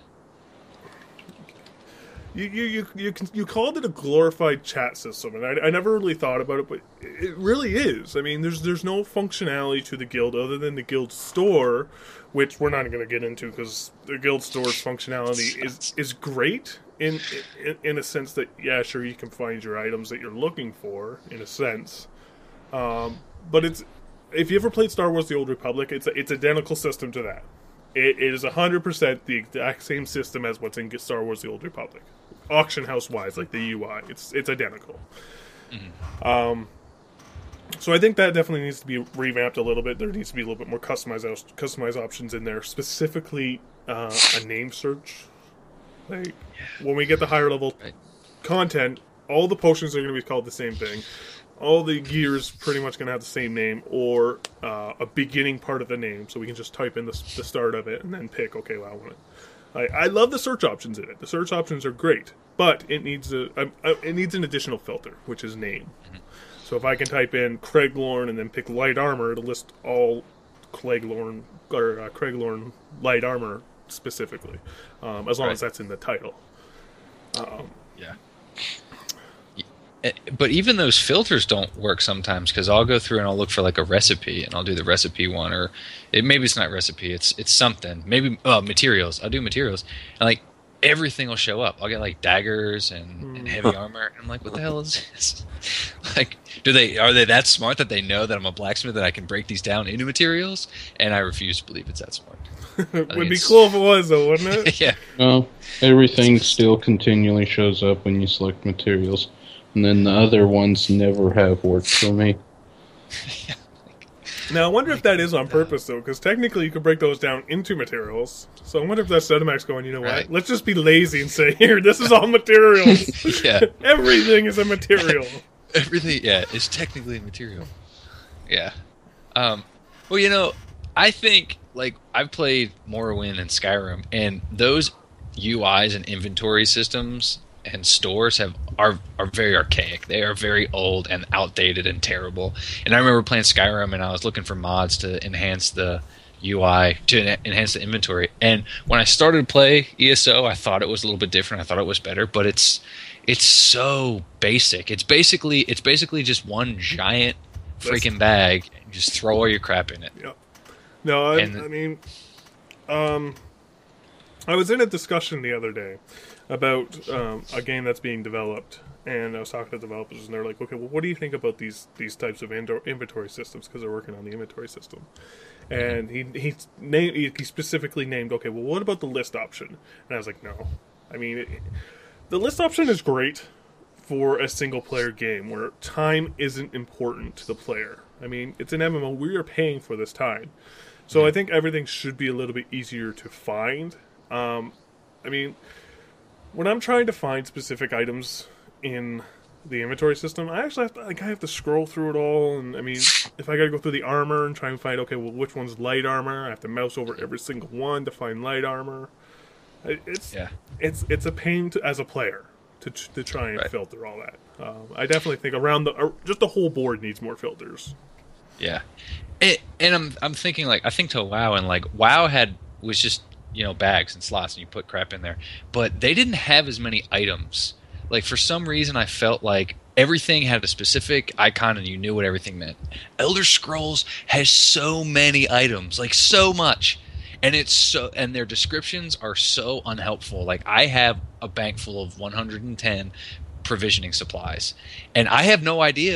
you you you you, can, you called it a glorified chat system, and I, I never really thought about it, but it really is. I mean, there's there's no functionality to the guild other than the guild store, which we're not going to get into because the guild store's functionality is is great in, in in a sense that yeah, sure you can find your items that you're looking for in a sense, um, but it's if you ever played Star Wars: The Old Republic, it's a, it's identical system to that. It, it is one hundred percent the exact same system as what's in Star Wars: The Old Republic. Auction house wise, like the U I, it's it's identical. Mm-hmm. Um, so I think that definitely needs to be revamped a little bit. There needs to be a little bit more customized customized options in there, specifically uh, a name search. Like when we get the higher level Right. content, all the potions are going to be called the same thing. All the gears pretty much going to have the same name or uh, a beginning part of the name, so we can just type in the, the start of it and then pick. Okay, well, I want it. I, I love the search options in it. The search options are great, but it needs a, a, a it needs an additional filter, which is name. Mm-hmm. So if I can type in Craiglorn and then pick light armor, it'll list all Craiglorn or uh, Craiglorn light armor specifically, um, as long Right. as that's in the title. Um, Yeah. But even those filters don't work sometimes because I'll go through and I'll look for like a recipe and I'll do the recipe one, or it, maybe it's not recipe, it's it's something. Maybe uh, materials. I'll do materials and like everything will show up. I'll get like daggers and, and heavy armor. And I'm like, what the hell is this? Like, do they are they that smart that they know that I'm a blacksmith that I can break these down into materials? And I refuse to believe it's that smart. it would be it's- cool if it was, though, wouldn't it? Yeah. No, everything still continually shows up when you select materials, and then the other ones never have worked for me. Now, I wonder if that is on purpose, though, because technically you could break those down into materials. So I wonder if that's Zenimax going, you know what, Right. let's just be lazy and say, here, this is all materials. Yeah. Everything is a material. Everything, yeah, is technically a material. Yeah. Um, well, you know, I think, like, I've played Morrowind and Skyrim, and those U Is and inventory systems and stores have are are very archaic. They are very old and outdated and terrible. And I remember playing Skyrim, and I was looking for mods to enhance the U I, to en- enhance the inventory. And when I started to play E S O, I thought it was a little bit different. I thought it was better, but it's it's so basic. It's basically it's basically just one giant freaking bag, and just throw all your crap in it. Yep. No, I, And- I mean, um, I was in a discussion the other day about um, a game that's being developed, and I was talking to developers, and they're like, "Okay, well, what do you think about these these types of indoor inventory systems?" Because they're working on the inventory system, and he he named he he specifically named, "Okay, well, what about the list option?" And I was like, "No, I mean, it, the list option is great for a single player game where time isn't important to the player. I mean, it's an M M O. We are paying for this time." So I think everything should be a little bit easier to find. Um, I mean, when I'm trying to find specific items in the inventory system, I actually have to, like, I have to scroll through it all. And I mean, if I got to go through the armor and try and find, okay, well, which one's light armor? I have to mouse over every single one to find light armor. It- It's Yeah. it's it's a pain to, as a player to to try and Right. filter all that. Um, I definitely think around the or just the whole board needs more filters. Yeah, and, and I'm I'm thinking like I think to WoW, and like WoW had was just you know bags and slots and you put crap in there, but they didn't have as many items. Like for some reason, I felt like everything had a specific icon and you knew what everything meant. Elder Scrolls has so many items, like so much, and it's so and their descriptions are so unhelpful. Like I have a bank full of one hundred ten provisioning supplies, and I have no idea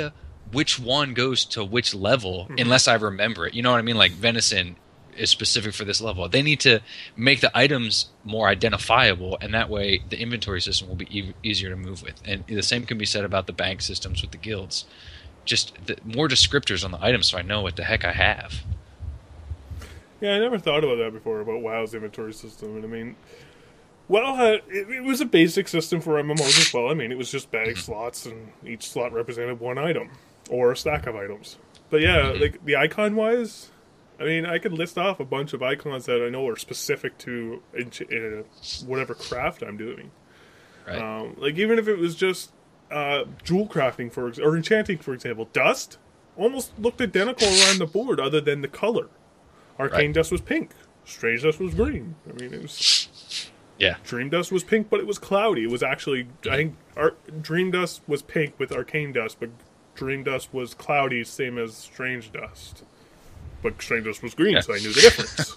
which one goes to which level mm-hmm. unless I remember it. You know what I mean? Like venison is specific for this level. They need to make the items more identifiable, and that way the inventory system will be e- easier to move with. And the same can be said about the bank systems with the guilds. Just the, more descriptors on the items so I know what the heck I have. Yeah, I never thought about that before, about WoW's inventory system. And I mean, WoW had, it, it was a basic system for M M Os as well. I mean, it was just bag mm-hmm. slots, and each slot represented one item, or a stack of items. But yeah, mm-hmm. like, the icon-wise, I mean, I could list off a bunch of icons that I know are specific to uh, whatever craft I'm doing. Right. Um, like, even if it was just uh, jewel crafting, for ex- or enchanting, for example, dust almost looked identical around the board other than the color. Arcane right. dust was pink. Strange dust was green. I mean, it was... Yeah. Dream dust was pink, but it was cloudy. It was actually... I think Ar- Dream dust was pink with arcane dust, but Dream dust was cloudy, same as strange dust. But strange dust was green, yeah. so I knew the difference.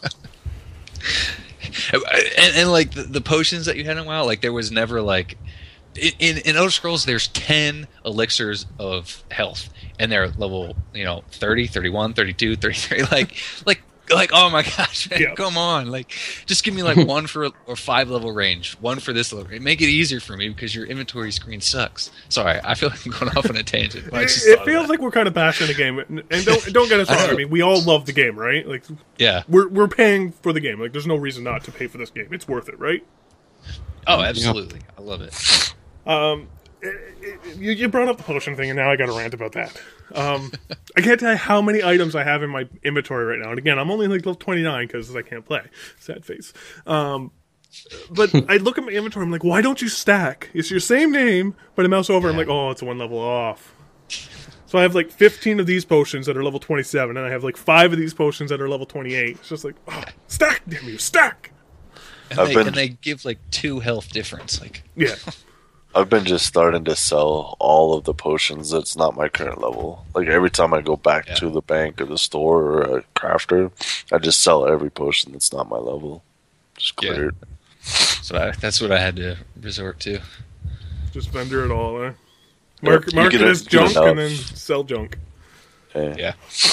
and, and, like, the, the potions that you had in WoW, like, there was never, like... In, in Elder Scrolls, there's ten elixirs of health, and they're level, you know, thirty, thirty-one, thirty-two, thirty-three, like... like Like, oh my gosh, man, yeah. come on. Like, just give me like one for or five level range, one for this level. Make it easier for me because your inventory screen sucks. Sorry, I feel like I'm going off on a tangent. But it it feels like we're kind of bashing the game. And don't don't get us wrong. I mean, we all love the game, right? Like, yeah. We're, we're paying for the game. Like, there's no reason not to pay for this game. It's worth it, right? Oh, absolutely. I love it. Um, it, it, you, you brought up the potion thing, and now I got to rant about that. Um, I can't tell you how many items I have in my inventory right now. And again, I'm only like level twenty-nine because I can't play. Sad face. Um, but I look at my inventory, I'm like, why don't you stack? It's your same name, but I mouse over, I'm like, oh, it's one level off. So I have like fifteen of these potions that are level twenty-seven, and I have like five of these potions that are level twenty-eight. It's just like, oh, stack, damn you, stack! And they, been... and they give like two health difference. Like, yeah. I've been just starting to sell all of the potions that's not my current level. Like, every time I go back yeah. to the bank or the store or a crafter, I just sell every potion that's not my level. Just clear yeah. it. So I, that's what I had to resort to. Just vendor it all, eh? Mark, mark it as junk and then sell junk. Yeah. yeah.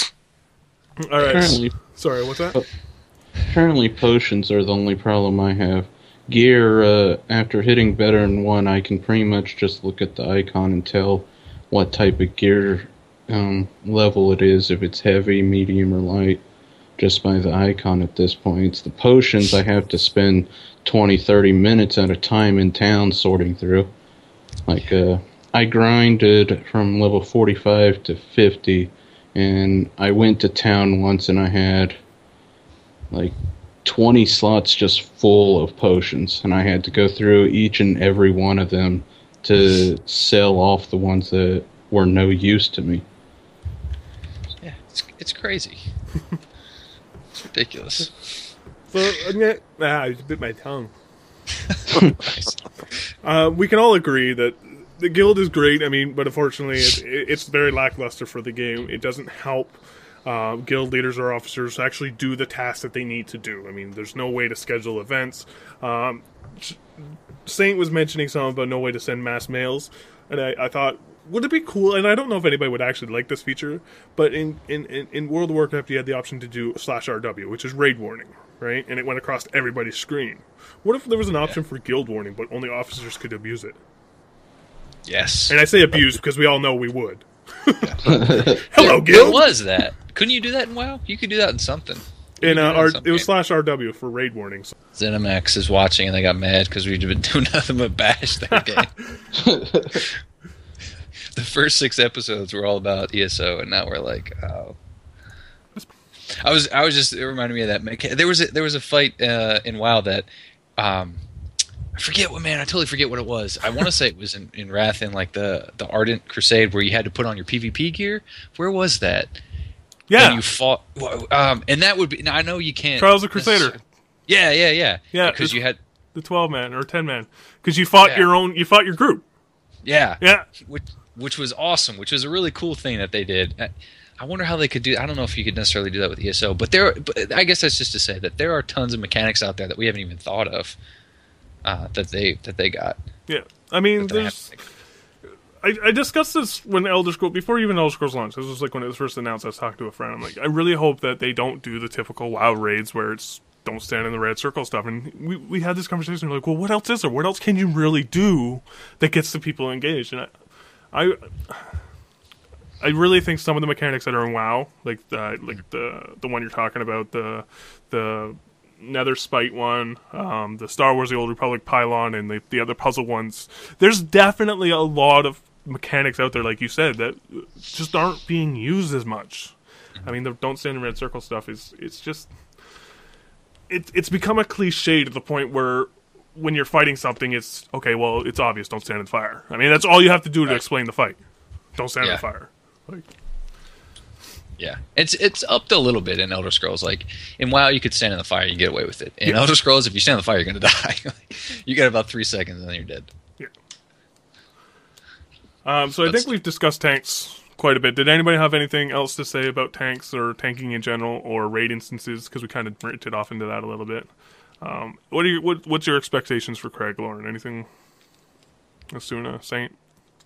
All right. Apparently, Sorry, what's that? Apparently potions are the only problem I have. Gear, uh, after hitting better than one, I can pretty much just look at the icon and tell what type of gear um, level it is, if it's heavy, medium, or light, just by the icon at this point. It's the potions I have to spend twenty, thirty minutes at a time in town sorting through. Like, uh, I grinded from level forty-five to fifty, and I went to town once and I had, like, twenty slots just full of potions, and I had to go through each and every one of them to sell off the ones that were no use to me. Yeah, it's it's crazy. It's ridiculous. So, ah, I just bit my tongue. uh, we can all agree that the guild is great, I mean, but unfortunately it, it's very lackluster for the game. It doesn't help Uh, guild leaders or officers actually do the tasks that they need to do. I mean, there's no way to schedule events. Um, Saint was mentioning something about no way to send mass mails, and I, I thought, would it be cool, and I don't know if anybody would actually like this feature, but in, in, in, in World of Warcraft you had the option to do slash R W, which is raid warning, right? And it went across everybody's screen. What if there was an option yeah. for guild warning, but only officers could abuse it? Yes. And I say abuse because we all know we would. Hello, guild! What was that? Couldn't you do that in WoW? You could do that in something. In uh, R- it was slash R W for raid warnings. ZeniMax is watching and they got mad because we've been doing nothing but bash that game. The first six episodes were all about E S O, and now we're like, oh. I was, I was just. It reminded me of that. Mecha- there was, a, there was a fight uh, in WoW that, um, I forget what man. I totally forget what it was. I want to say it was in, in Wrath, in like the the Ardent Crusade, where you had to put on your PvP gear. Where was that? Yeah, and you fought, um, and that would be. Now I know you can't. Trials of Crusader. Yeah, yeah, yeah, yeah. Because you had the twelve man or ten man. Because you fought yeah. your own. You fought your group. Yeah, yeah. Which which was awesome. Which was a really cool thing that they did. I wonder how they could do. I don't know if you could necessarily do that with E S O, but there. But I guess that's just to say that there are tons of mechanics out there that we haven't even thought of. Uh, that they that they got. Yeah, I mean, there's. I, I discussed this when Elder Scrolls, before even Elder Scrolls launched. This was like when it was first announced. I was talking to a friend. I'm like, I really hope that they don't do the typical WoW raids where it's don't stand in the red circle stuff. And we we had this conversation. We're like, well, what else is there? What else can you really do that gets the people engaged? And I, I, I really think some of the mechanics that are in WoW, like the like the the one you're talking about, the the Nether Spite one, um, the Star Wars: The Old Republic pylon, and the the other puzzle ones. There's definitely a lot of mechanics out there, like you said, that just aren't being used as much. I mean, the don't stand in red circle stuff is it's just it, it's become a cliche to the point where when you're fighting something, it's okay. Well, it's obvious. Don't stand in fire. I mean, that's all you have to do to right. explain the fight. Don't stand yeah. in fire. Like, yeah, it's it's upped a little bit in Elder Scrolls. Like in WoW, you could stand in the fire, you can get away with it. In yeah. Elder Scrolls, if you stand in the fire, you're going to die. You get about three seconds and then you're dead. Yeah. Um. So That's I think we've discussed tanks quite a bit. Did anybody have anything else to say about tanks or tanking in general or raid instances? Because we kind of branched off into that a little bit. Um, what are you, what, what's your expectations for Craig, Lauren? Anything? Asuna, Saint?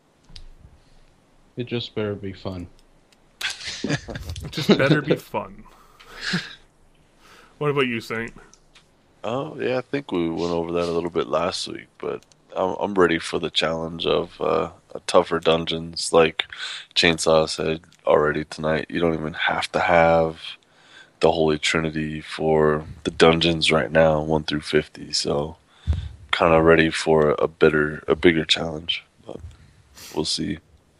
It just better be fun. It just better be fun. What about you, Saint? Oh, yeah, I think we went over that a little bit last week, but I'm, I'm ready for the challenge of uh, a tougher dungeons. Like Chainsaw said already tonight, you don't even have to have the Holy Trinity for the dungeons right now, one through fifty. So, kind of ready for a better, a bigger challenge. But we'll see.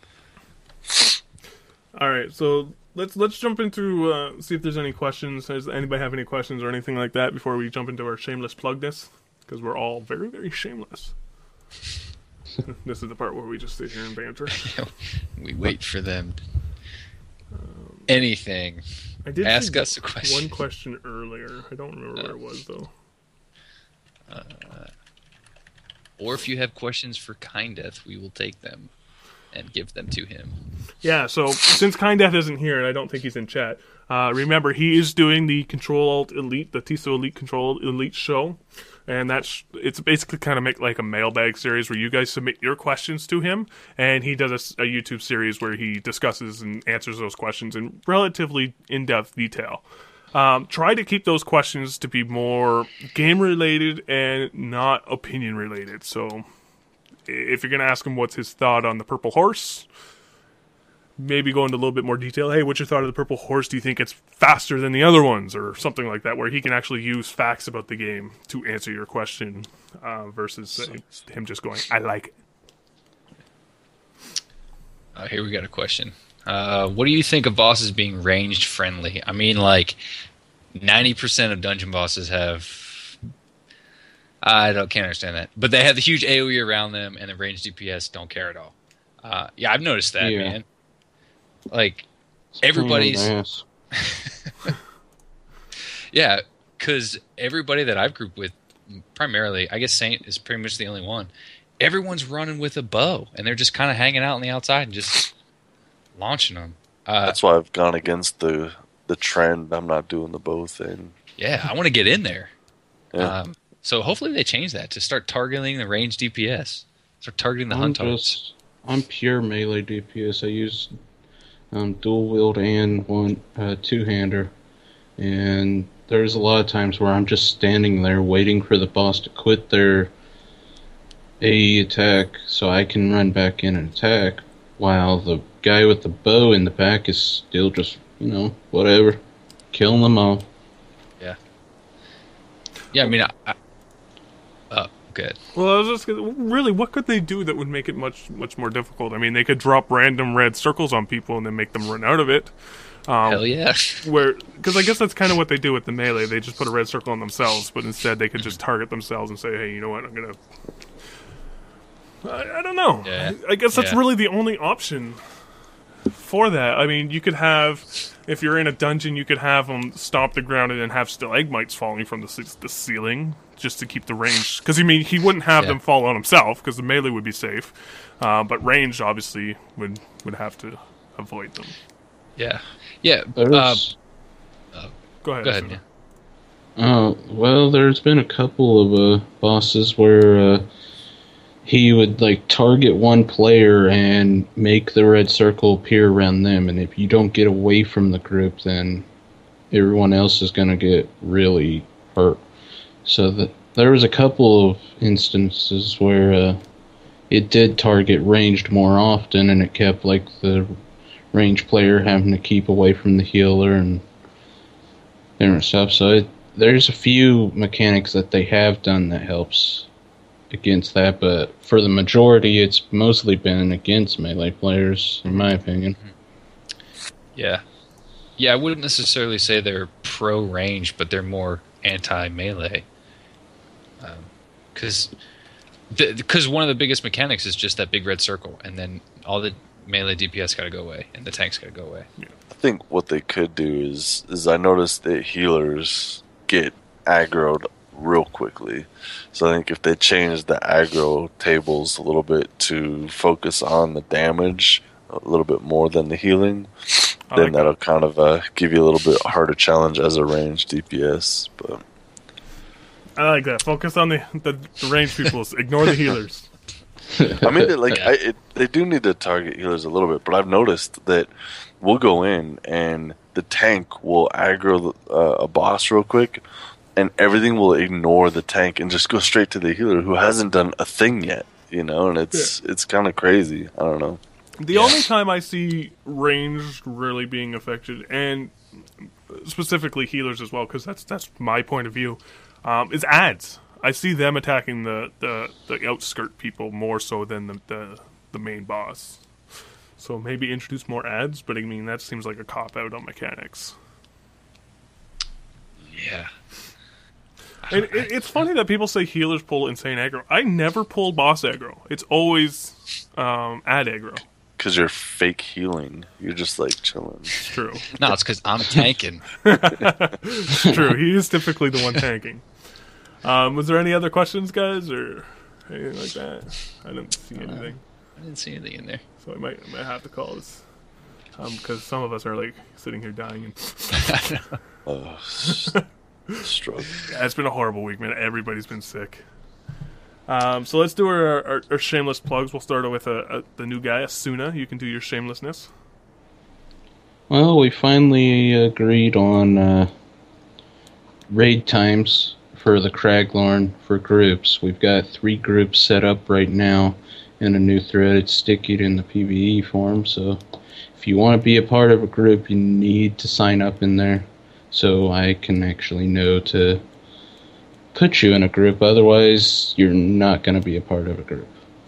All right, so let's let's jump into uh, see if there's any questions. Does anybody have any questions or anything like that before we jump into our shameless plugness? Because we're all very, very shameless. This is the part where we just sit here and banter. We wait for them. Um, Anything. I did ask us a question. One question earlier. I don't remember uh, where it was though. Uh, or if you have questions for Kindeth, we will take them and give them to him. Yeah, so since Kindeth isn't here, and I don't think he's in chat, uh, remember, he is doing the Control Alt Elite, the TISO Elite Control Elite show, and that's it's basically kind of make like a mailbag series where you guys submit your questions to him, and he does a, a YouTube series where he discusses and answers those questions in relatively in-depth detail. Um, try to keep those questions to be more game-related and not opinion-related, so if you're going to ask him what's his thought on the Purple Horse, maybe go into a little bit more detail. Hey, what's your thought of the Purple Horse? Do you think it's faster than the other ones? Or something like that, where he can actually use facts about the game to answer your question uh, versus say, him just going, I like it. Uh, here we got a question. Uh, what do you think of bosses being ranged friendly? I mean, like, ninety percent of dungeon bosses have... I don't can't understand that, but they have the huge AoE around them, and the ranged D P S don't care at all. Uh, yeah, I've noticed that, yeah. man. Like it's everybody's, yeah, because everybody that I've grouped with, primarily, I guess Saint is pretty much the only one. Everyone's running with a bow, and they're just kind of hanging out on the outside and just launching them. Uh, That's why I've gone against the the trend. I'm not doing the bow thing. Yeah, I want to get in there. Yeah. Um, So hopefully they change that to start targeting the ranged D P S. Start targeting the I'm hunters. just, I'm pure melee D P S. I use um, dual wield and one uh, two hander, and there's a lot of times where I'm just standing there waiting for the boss to quit their A E attack so I can run back in and attack, while the guy with the bow in the back is still just, you know, whatever, killing them all. Yeah. Yeah, I mean, I, I Oh, good. Well, I was just gonna, really, what could they do that would make it much, much more difficult? I mean, they could drop random red circles on people and then make them run out of it. Um, Hell yeah. Where, because I guess that's kind of what they do with the melee. They just put a red circle on themselves, but instead they could just target themselves and say, "Hey, you know what? I'm gonna." I, I don't know. Yeah. I, I guess that's Yeah. really the only option for that. I mean, you could have, if you're in a dungeon, you could have them stomp the ground and then have stalagmites falling from the the ceiling, just to keep the range. Because, I mean, he wouldn't have Yeah. them fall on himself, because the melee would be safe. Uh, but ranged, obviously, would, would have to avoid them. Yeah. Yeah. There's, Uh, Go ahead. go ahead. Asuna. Yeah. uh, well, there's been a couple of uh, bosses where uh, he would like target one player and make the red circle appear around them, and if you don't get away from the group, then everyone else is going to get really hurt. So the, there was a couple of instances where uh, it did target ranged more often, and it kept like the ranged player having to keep away from the healer and different stuff. So it, there's a few mechanics that they have done that helps against that, but for the majority, it's mostly been against melee players, in my opinion. Yeah. Yeah, I wouldn't necessarily say they're pro-range, but they're more anti-melee. Because um, because one of the biggest mechanics is just that big red circle, and then all the melee D P S got to go away, and the tanks got to go away. I think what they could do is, is I noticed that healers get aggroed real quickly. So I think if they change the aggro tables a little bit to focus on the damage a little bit more than the healing, I then like that'll that. kind of uh, give you a little bit harder challenge as a ranged D P S. But I like that. Focus on the the, the ranged people. Ignore the healers. I mean, like I, it, they do need to target healers a little bit, but I've noticed that we'll go in and the tank will aggro uh, a boss real quick, and everything will ignore the tank and just go straight to the healer who hasn't done a thing yet. You know, and it's yeah. it's kind of crazy. I don't know. The yeah. only time I see ranged really being affected, and specifically healers as well, because that's that's my point of view, um, is ads. I see them attacking the, the, the outskirt people more so than the, the the main boss. So maybe introduce more ads, but I mean that seems like a cop out on mechanics. Yeah. And it, it's funny that people say healers pull insane aggro. I never pull boss aggro. It's always um, ad aggro. Because you're fake healing. You're just like chilling. It's true. No, it's because I'm tanking. It's true. He is typically the one tanking. Um, was there any other questions, guys, or anything like that? I didn't see anything. Uh, I didn't see anything in there. So I might I might have to call this. Because um, some of us are like sitting here dying. And oh, struggle. Yeah, it's been a horrible week, man. Everybody's been sick. Um, so let's do our, our, our shameless plugs. We'll start with a, a, the new guy, Asuna. You can do your shamelessness. Well, we finally agreed on uh, raid times for the Craglorn for groups. We've got three groups set up right now in a new thread. It's stickied in the P V E form, so if you want to be a part of a group, you need to sign up in there so I can actually know to put you in a group. Otherwise, you're not going to be a part of a group.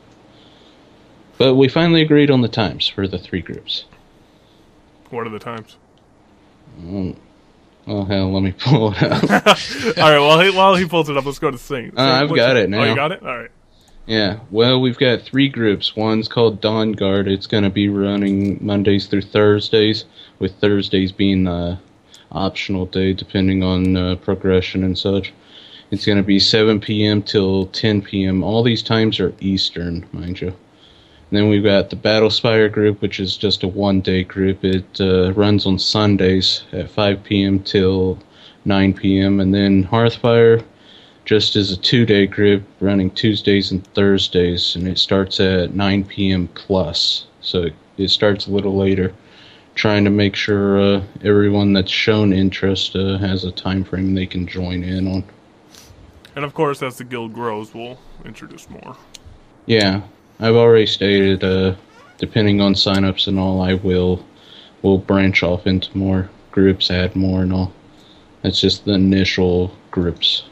But we finally agreed on the times for the three groups. What are the times? Um, oh, hell, let me pull it up. All right, while he, while he pulls it up, let's go to Saint. Uh, I've got it now. Oh, you got it? All right. Yeah, well, we've got three groups. One's called Dawn Guard. It's going to be running Mondays through Thursdays, with Thursdays being the optional day, depending on uh, progression and such. It's going to be seven p.m. till ten p.m. All these times are Eastern, mind you. And then we've got the Battlespire group, which is just a one-day group. It uh, runs on Sundays at five p.m. till nine p.m. And then Hearthfire just is a two-day group running Tuesdays and Thursdays, and it starts at nine p.m. plus. So it, it starts a little later, trying to make sure uh, everyone that's shown interest uh, has a time frame they can join in on. And of course, as the guild grows, we'll introduce more. Yeah, I've already stated, uh, depending on signups and all, I will will branch off into more groups, add more and all. That's just the initial groups.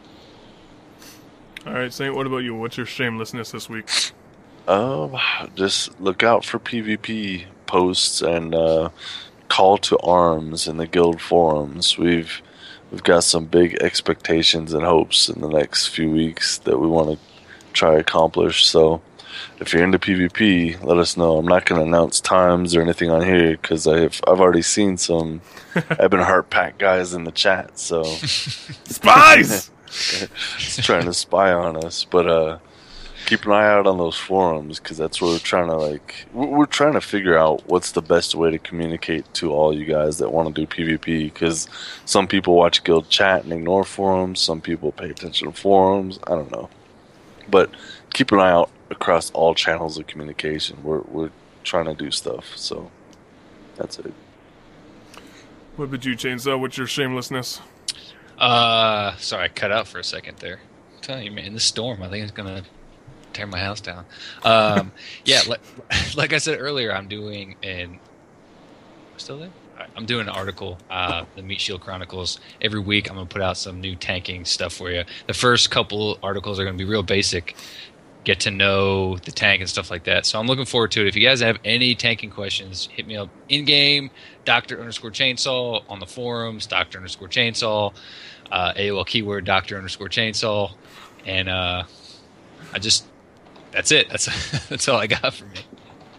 All right, Saint, what about you? What's your shamelessness this week? Um, just look out for PvP posts and uh, call to arms in the guild forums. We've we've got some big expectations and hopes in the next few weeks that we want to try to accomplish. So if you're into PvP, let us know. I'm not going to announce times or anything on here because I've I've already seen some Ebonheart Pack guys in the chat. So spies. trying to spy on us, but uh, keep an eye out on those forums because that's where we're trying to like we're, we're trying to figure out what's the best way to communicate to all you guys that want to do PvP. Because some people watch guild chat and ignore forums, some people pay attention to forums. I don't know, but keep an eye out across all channels of communication. We're we're trying to do stuff, so that's it. What about you, Chainsaw? What's your shamelessness? Uh, sorry, I cut out for a second there. I'm telling you, man, this storm, I think it's gonna tear my house down. Um, yeah, like, like I said earlier, I'm doing an. Still there? I'm doing an article, uh, the Meat Shield Chronicles. Every week, I'm gonna put out some new tanking stuff for you. The first couple articles are gonna be real basic, get to know the tank and stuff like that. So I'm looking forward to it. If you guys have any tanking questions, hit me up in game, Doctor underscore Chainsaw on the forums, Doctor underscore Chainsaw, uh, A O L keyword Doctor underscore Chainsaw, and uh, I just that's it. That's that's all I got for me.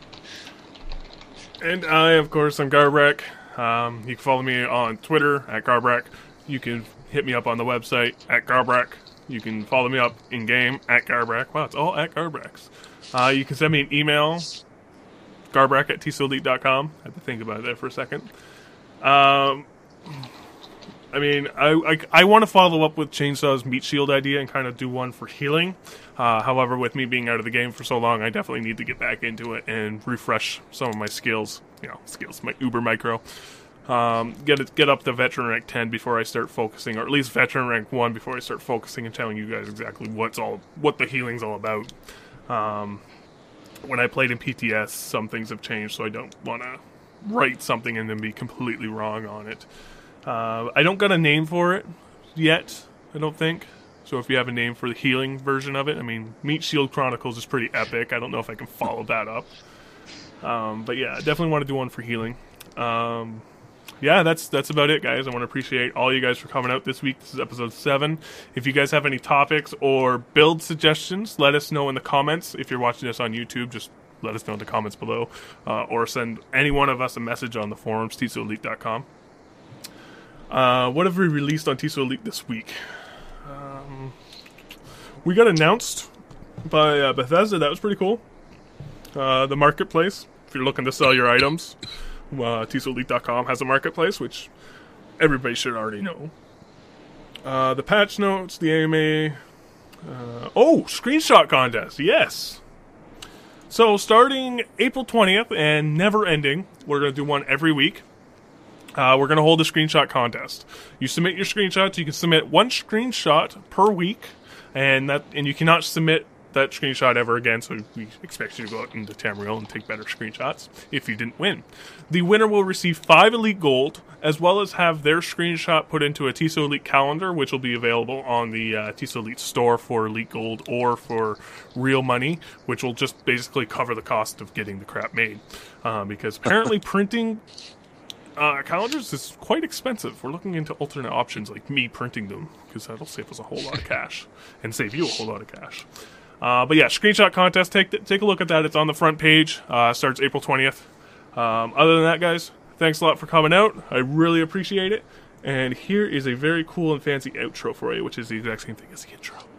And I, of course, I'm Garbrak. Um, you can follow me on Twitter at Garbrak. You can hit me up on the website at Garbrak. You can follow me up in game at Garbrak. Wow, it's all at Garbraks. Uh, you can send me an email, garbrak at t s o elite dot com. I had to think about it there for a second. Um, I mean, I, I, I want to follow up with Chainsaw's Meat Shield idea and kind of do one for healing. Uh, however, with me being out of the game for so long, I definitely need to get back into it and refresh some of my skills. You know, skills, my uber micro. Um, get it, get up to veteran rank ten before I start focusing, or at least veteran rank one before I start focusing and telling you guys exactly what's all, what the healing's all about. Um, when I played in P T S, some things have changed, so I don't want to write something and then be completely wrong on it. Uh, I don't got a name for it yet, I don't think. So if you have a name for the healing version of it, I mean, Meat Shield Chronicles is pretty epic. I don't know if I can follow that up. Um, but yeah, I definitely want to do one for healing. Um, yeah, that's that's about it, guys. I want to appreciate all you guys for coming out this week. This is episode seven. If you guys have any topics or build suggestions, let us know in the comments. If you're watching this on YouTube, just let us know in the comments below. Uh, or send any one of us a message on the forums, t s o elite dot com. Uh, what have we released on T S O Elite this week? Um, we got announced by uh, Bethesda. That was pretty cool. Uh, the marketplace. If you're looking to sell your items, uh, t s o elite dot com has a marketplace, which everybody should already know. Uh, the patch notes, the A M A. Uh, oh, screenshot contest. Yes. So starting April twentieth and never ending, we're going to do one every week. Uh, we're going to hold a screenshot contest. You submit your screenshots. You can submit one screenshot per week, and that and you cannot submit that screenshot ever again, so we expect you to go out into Tamriel and take better screenshots if you didn't win. The winner will receive five Elite Gold, as well as have their screenshot put into a T S O Elite calendar, which will be available on the uh, T S O Elite store for Elite Gold or for real money, which will just basically cover the cost of getting the crap made. Uh, because apparently printing uh, calendars is quite expensive. We're looking into alternate options like me printing them, because that'll save us a whole lot of cash and save you a whole lot of cash. Uh, but yeah, screenshot contest, take take a look at that. It's on the front page. Uh, starts April twentieth. Um, other than that, guys, thanks a lot for coming out. I really appreciate it. And here is a very cool and fancy outro for you, which is the exact same thing as the intro.